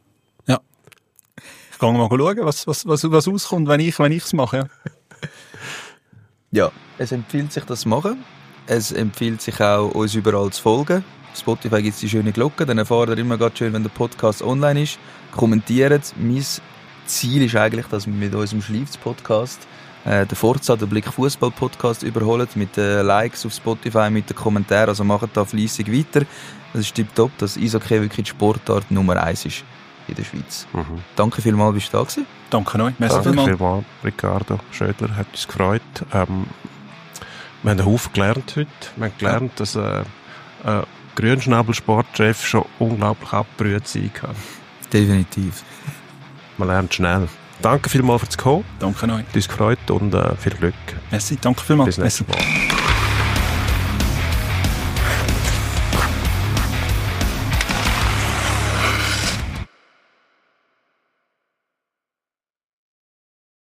Ich gehe mal schauen, was rauskommt, wenn ich es mache, ja. Ja, es empfiehlt sich, das zu machen. Es empfiehlt sich auch, uns überall zu folgen. Auf Spotify gibt es die schöne Glocke, dann erfahrt ihr immer ganz schön, wenn der Podcast online ist. Kommentiert. Mein Ziel ist eigentlich, dass wir mit unserem Schleifz-Podcast den Forza, den Blick Fußball-Podcast überholen, mit den Likes auf Spotify, mit den Kommentaren. Also macht da fleissig weiter. Das ist tipptopp, dass Eishockey wirklich die Sportart Nummer 1 ist in der Schweiz. Mhm. Danke vielmals, bist du da gewesen. Danke euch. Danke vielmals, Ricardo Schödler, hat uns gefreut. Wir haben einen Haufen gelernt heute. Wir haben gelernt, dass Grünschnabel-Sportchef schon unglaublich abgerührt sein kann. Definitiv. Man lernt schnell. Danke vielmals fürs Kommen. Danke euch. Hat uns gefreut und viel Glück. Merci, danke vielmals. Bis nächstes Mal.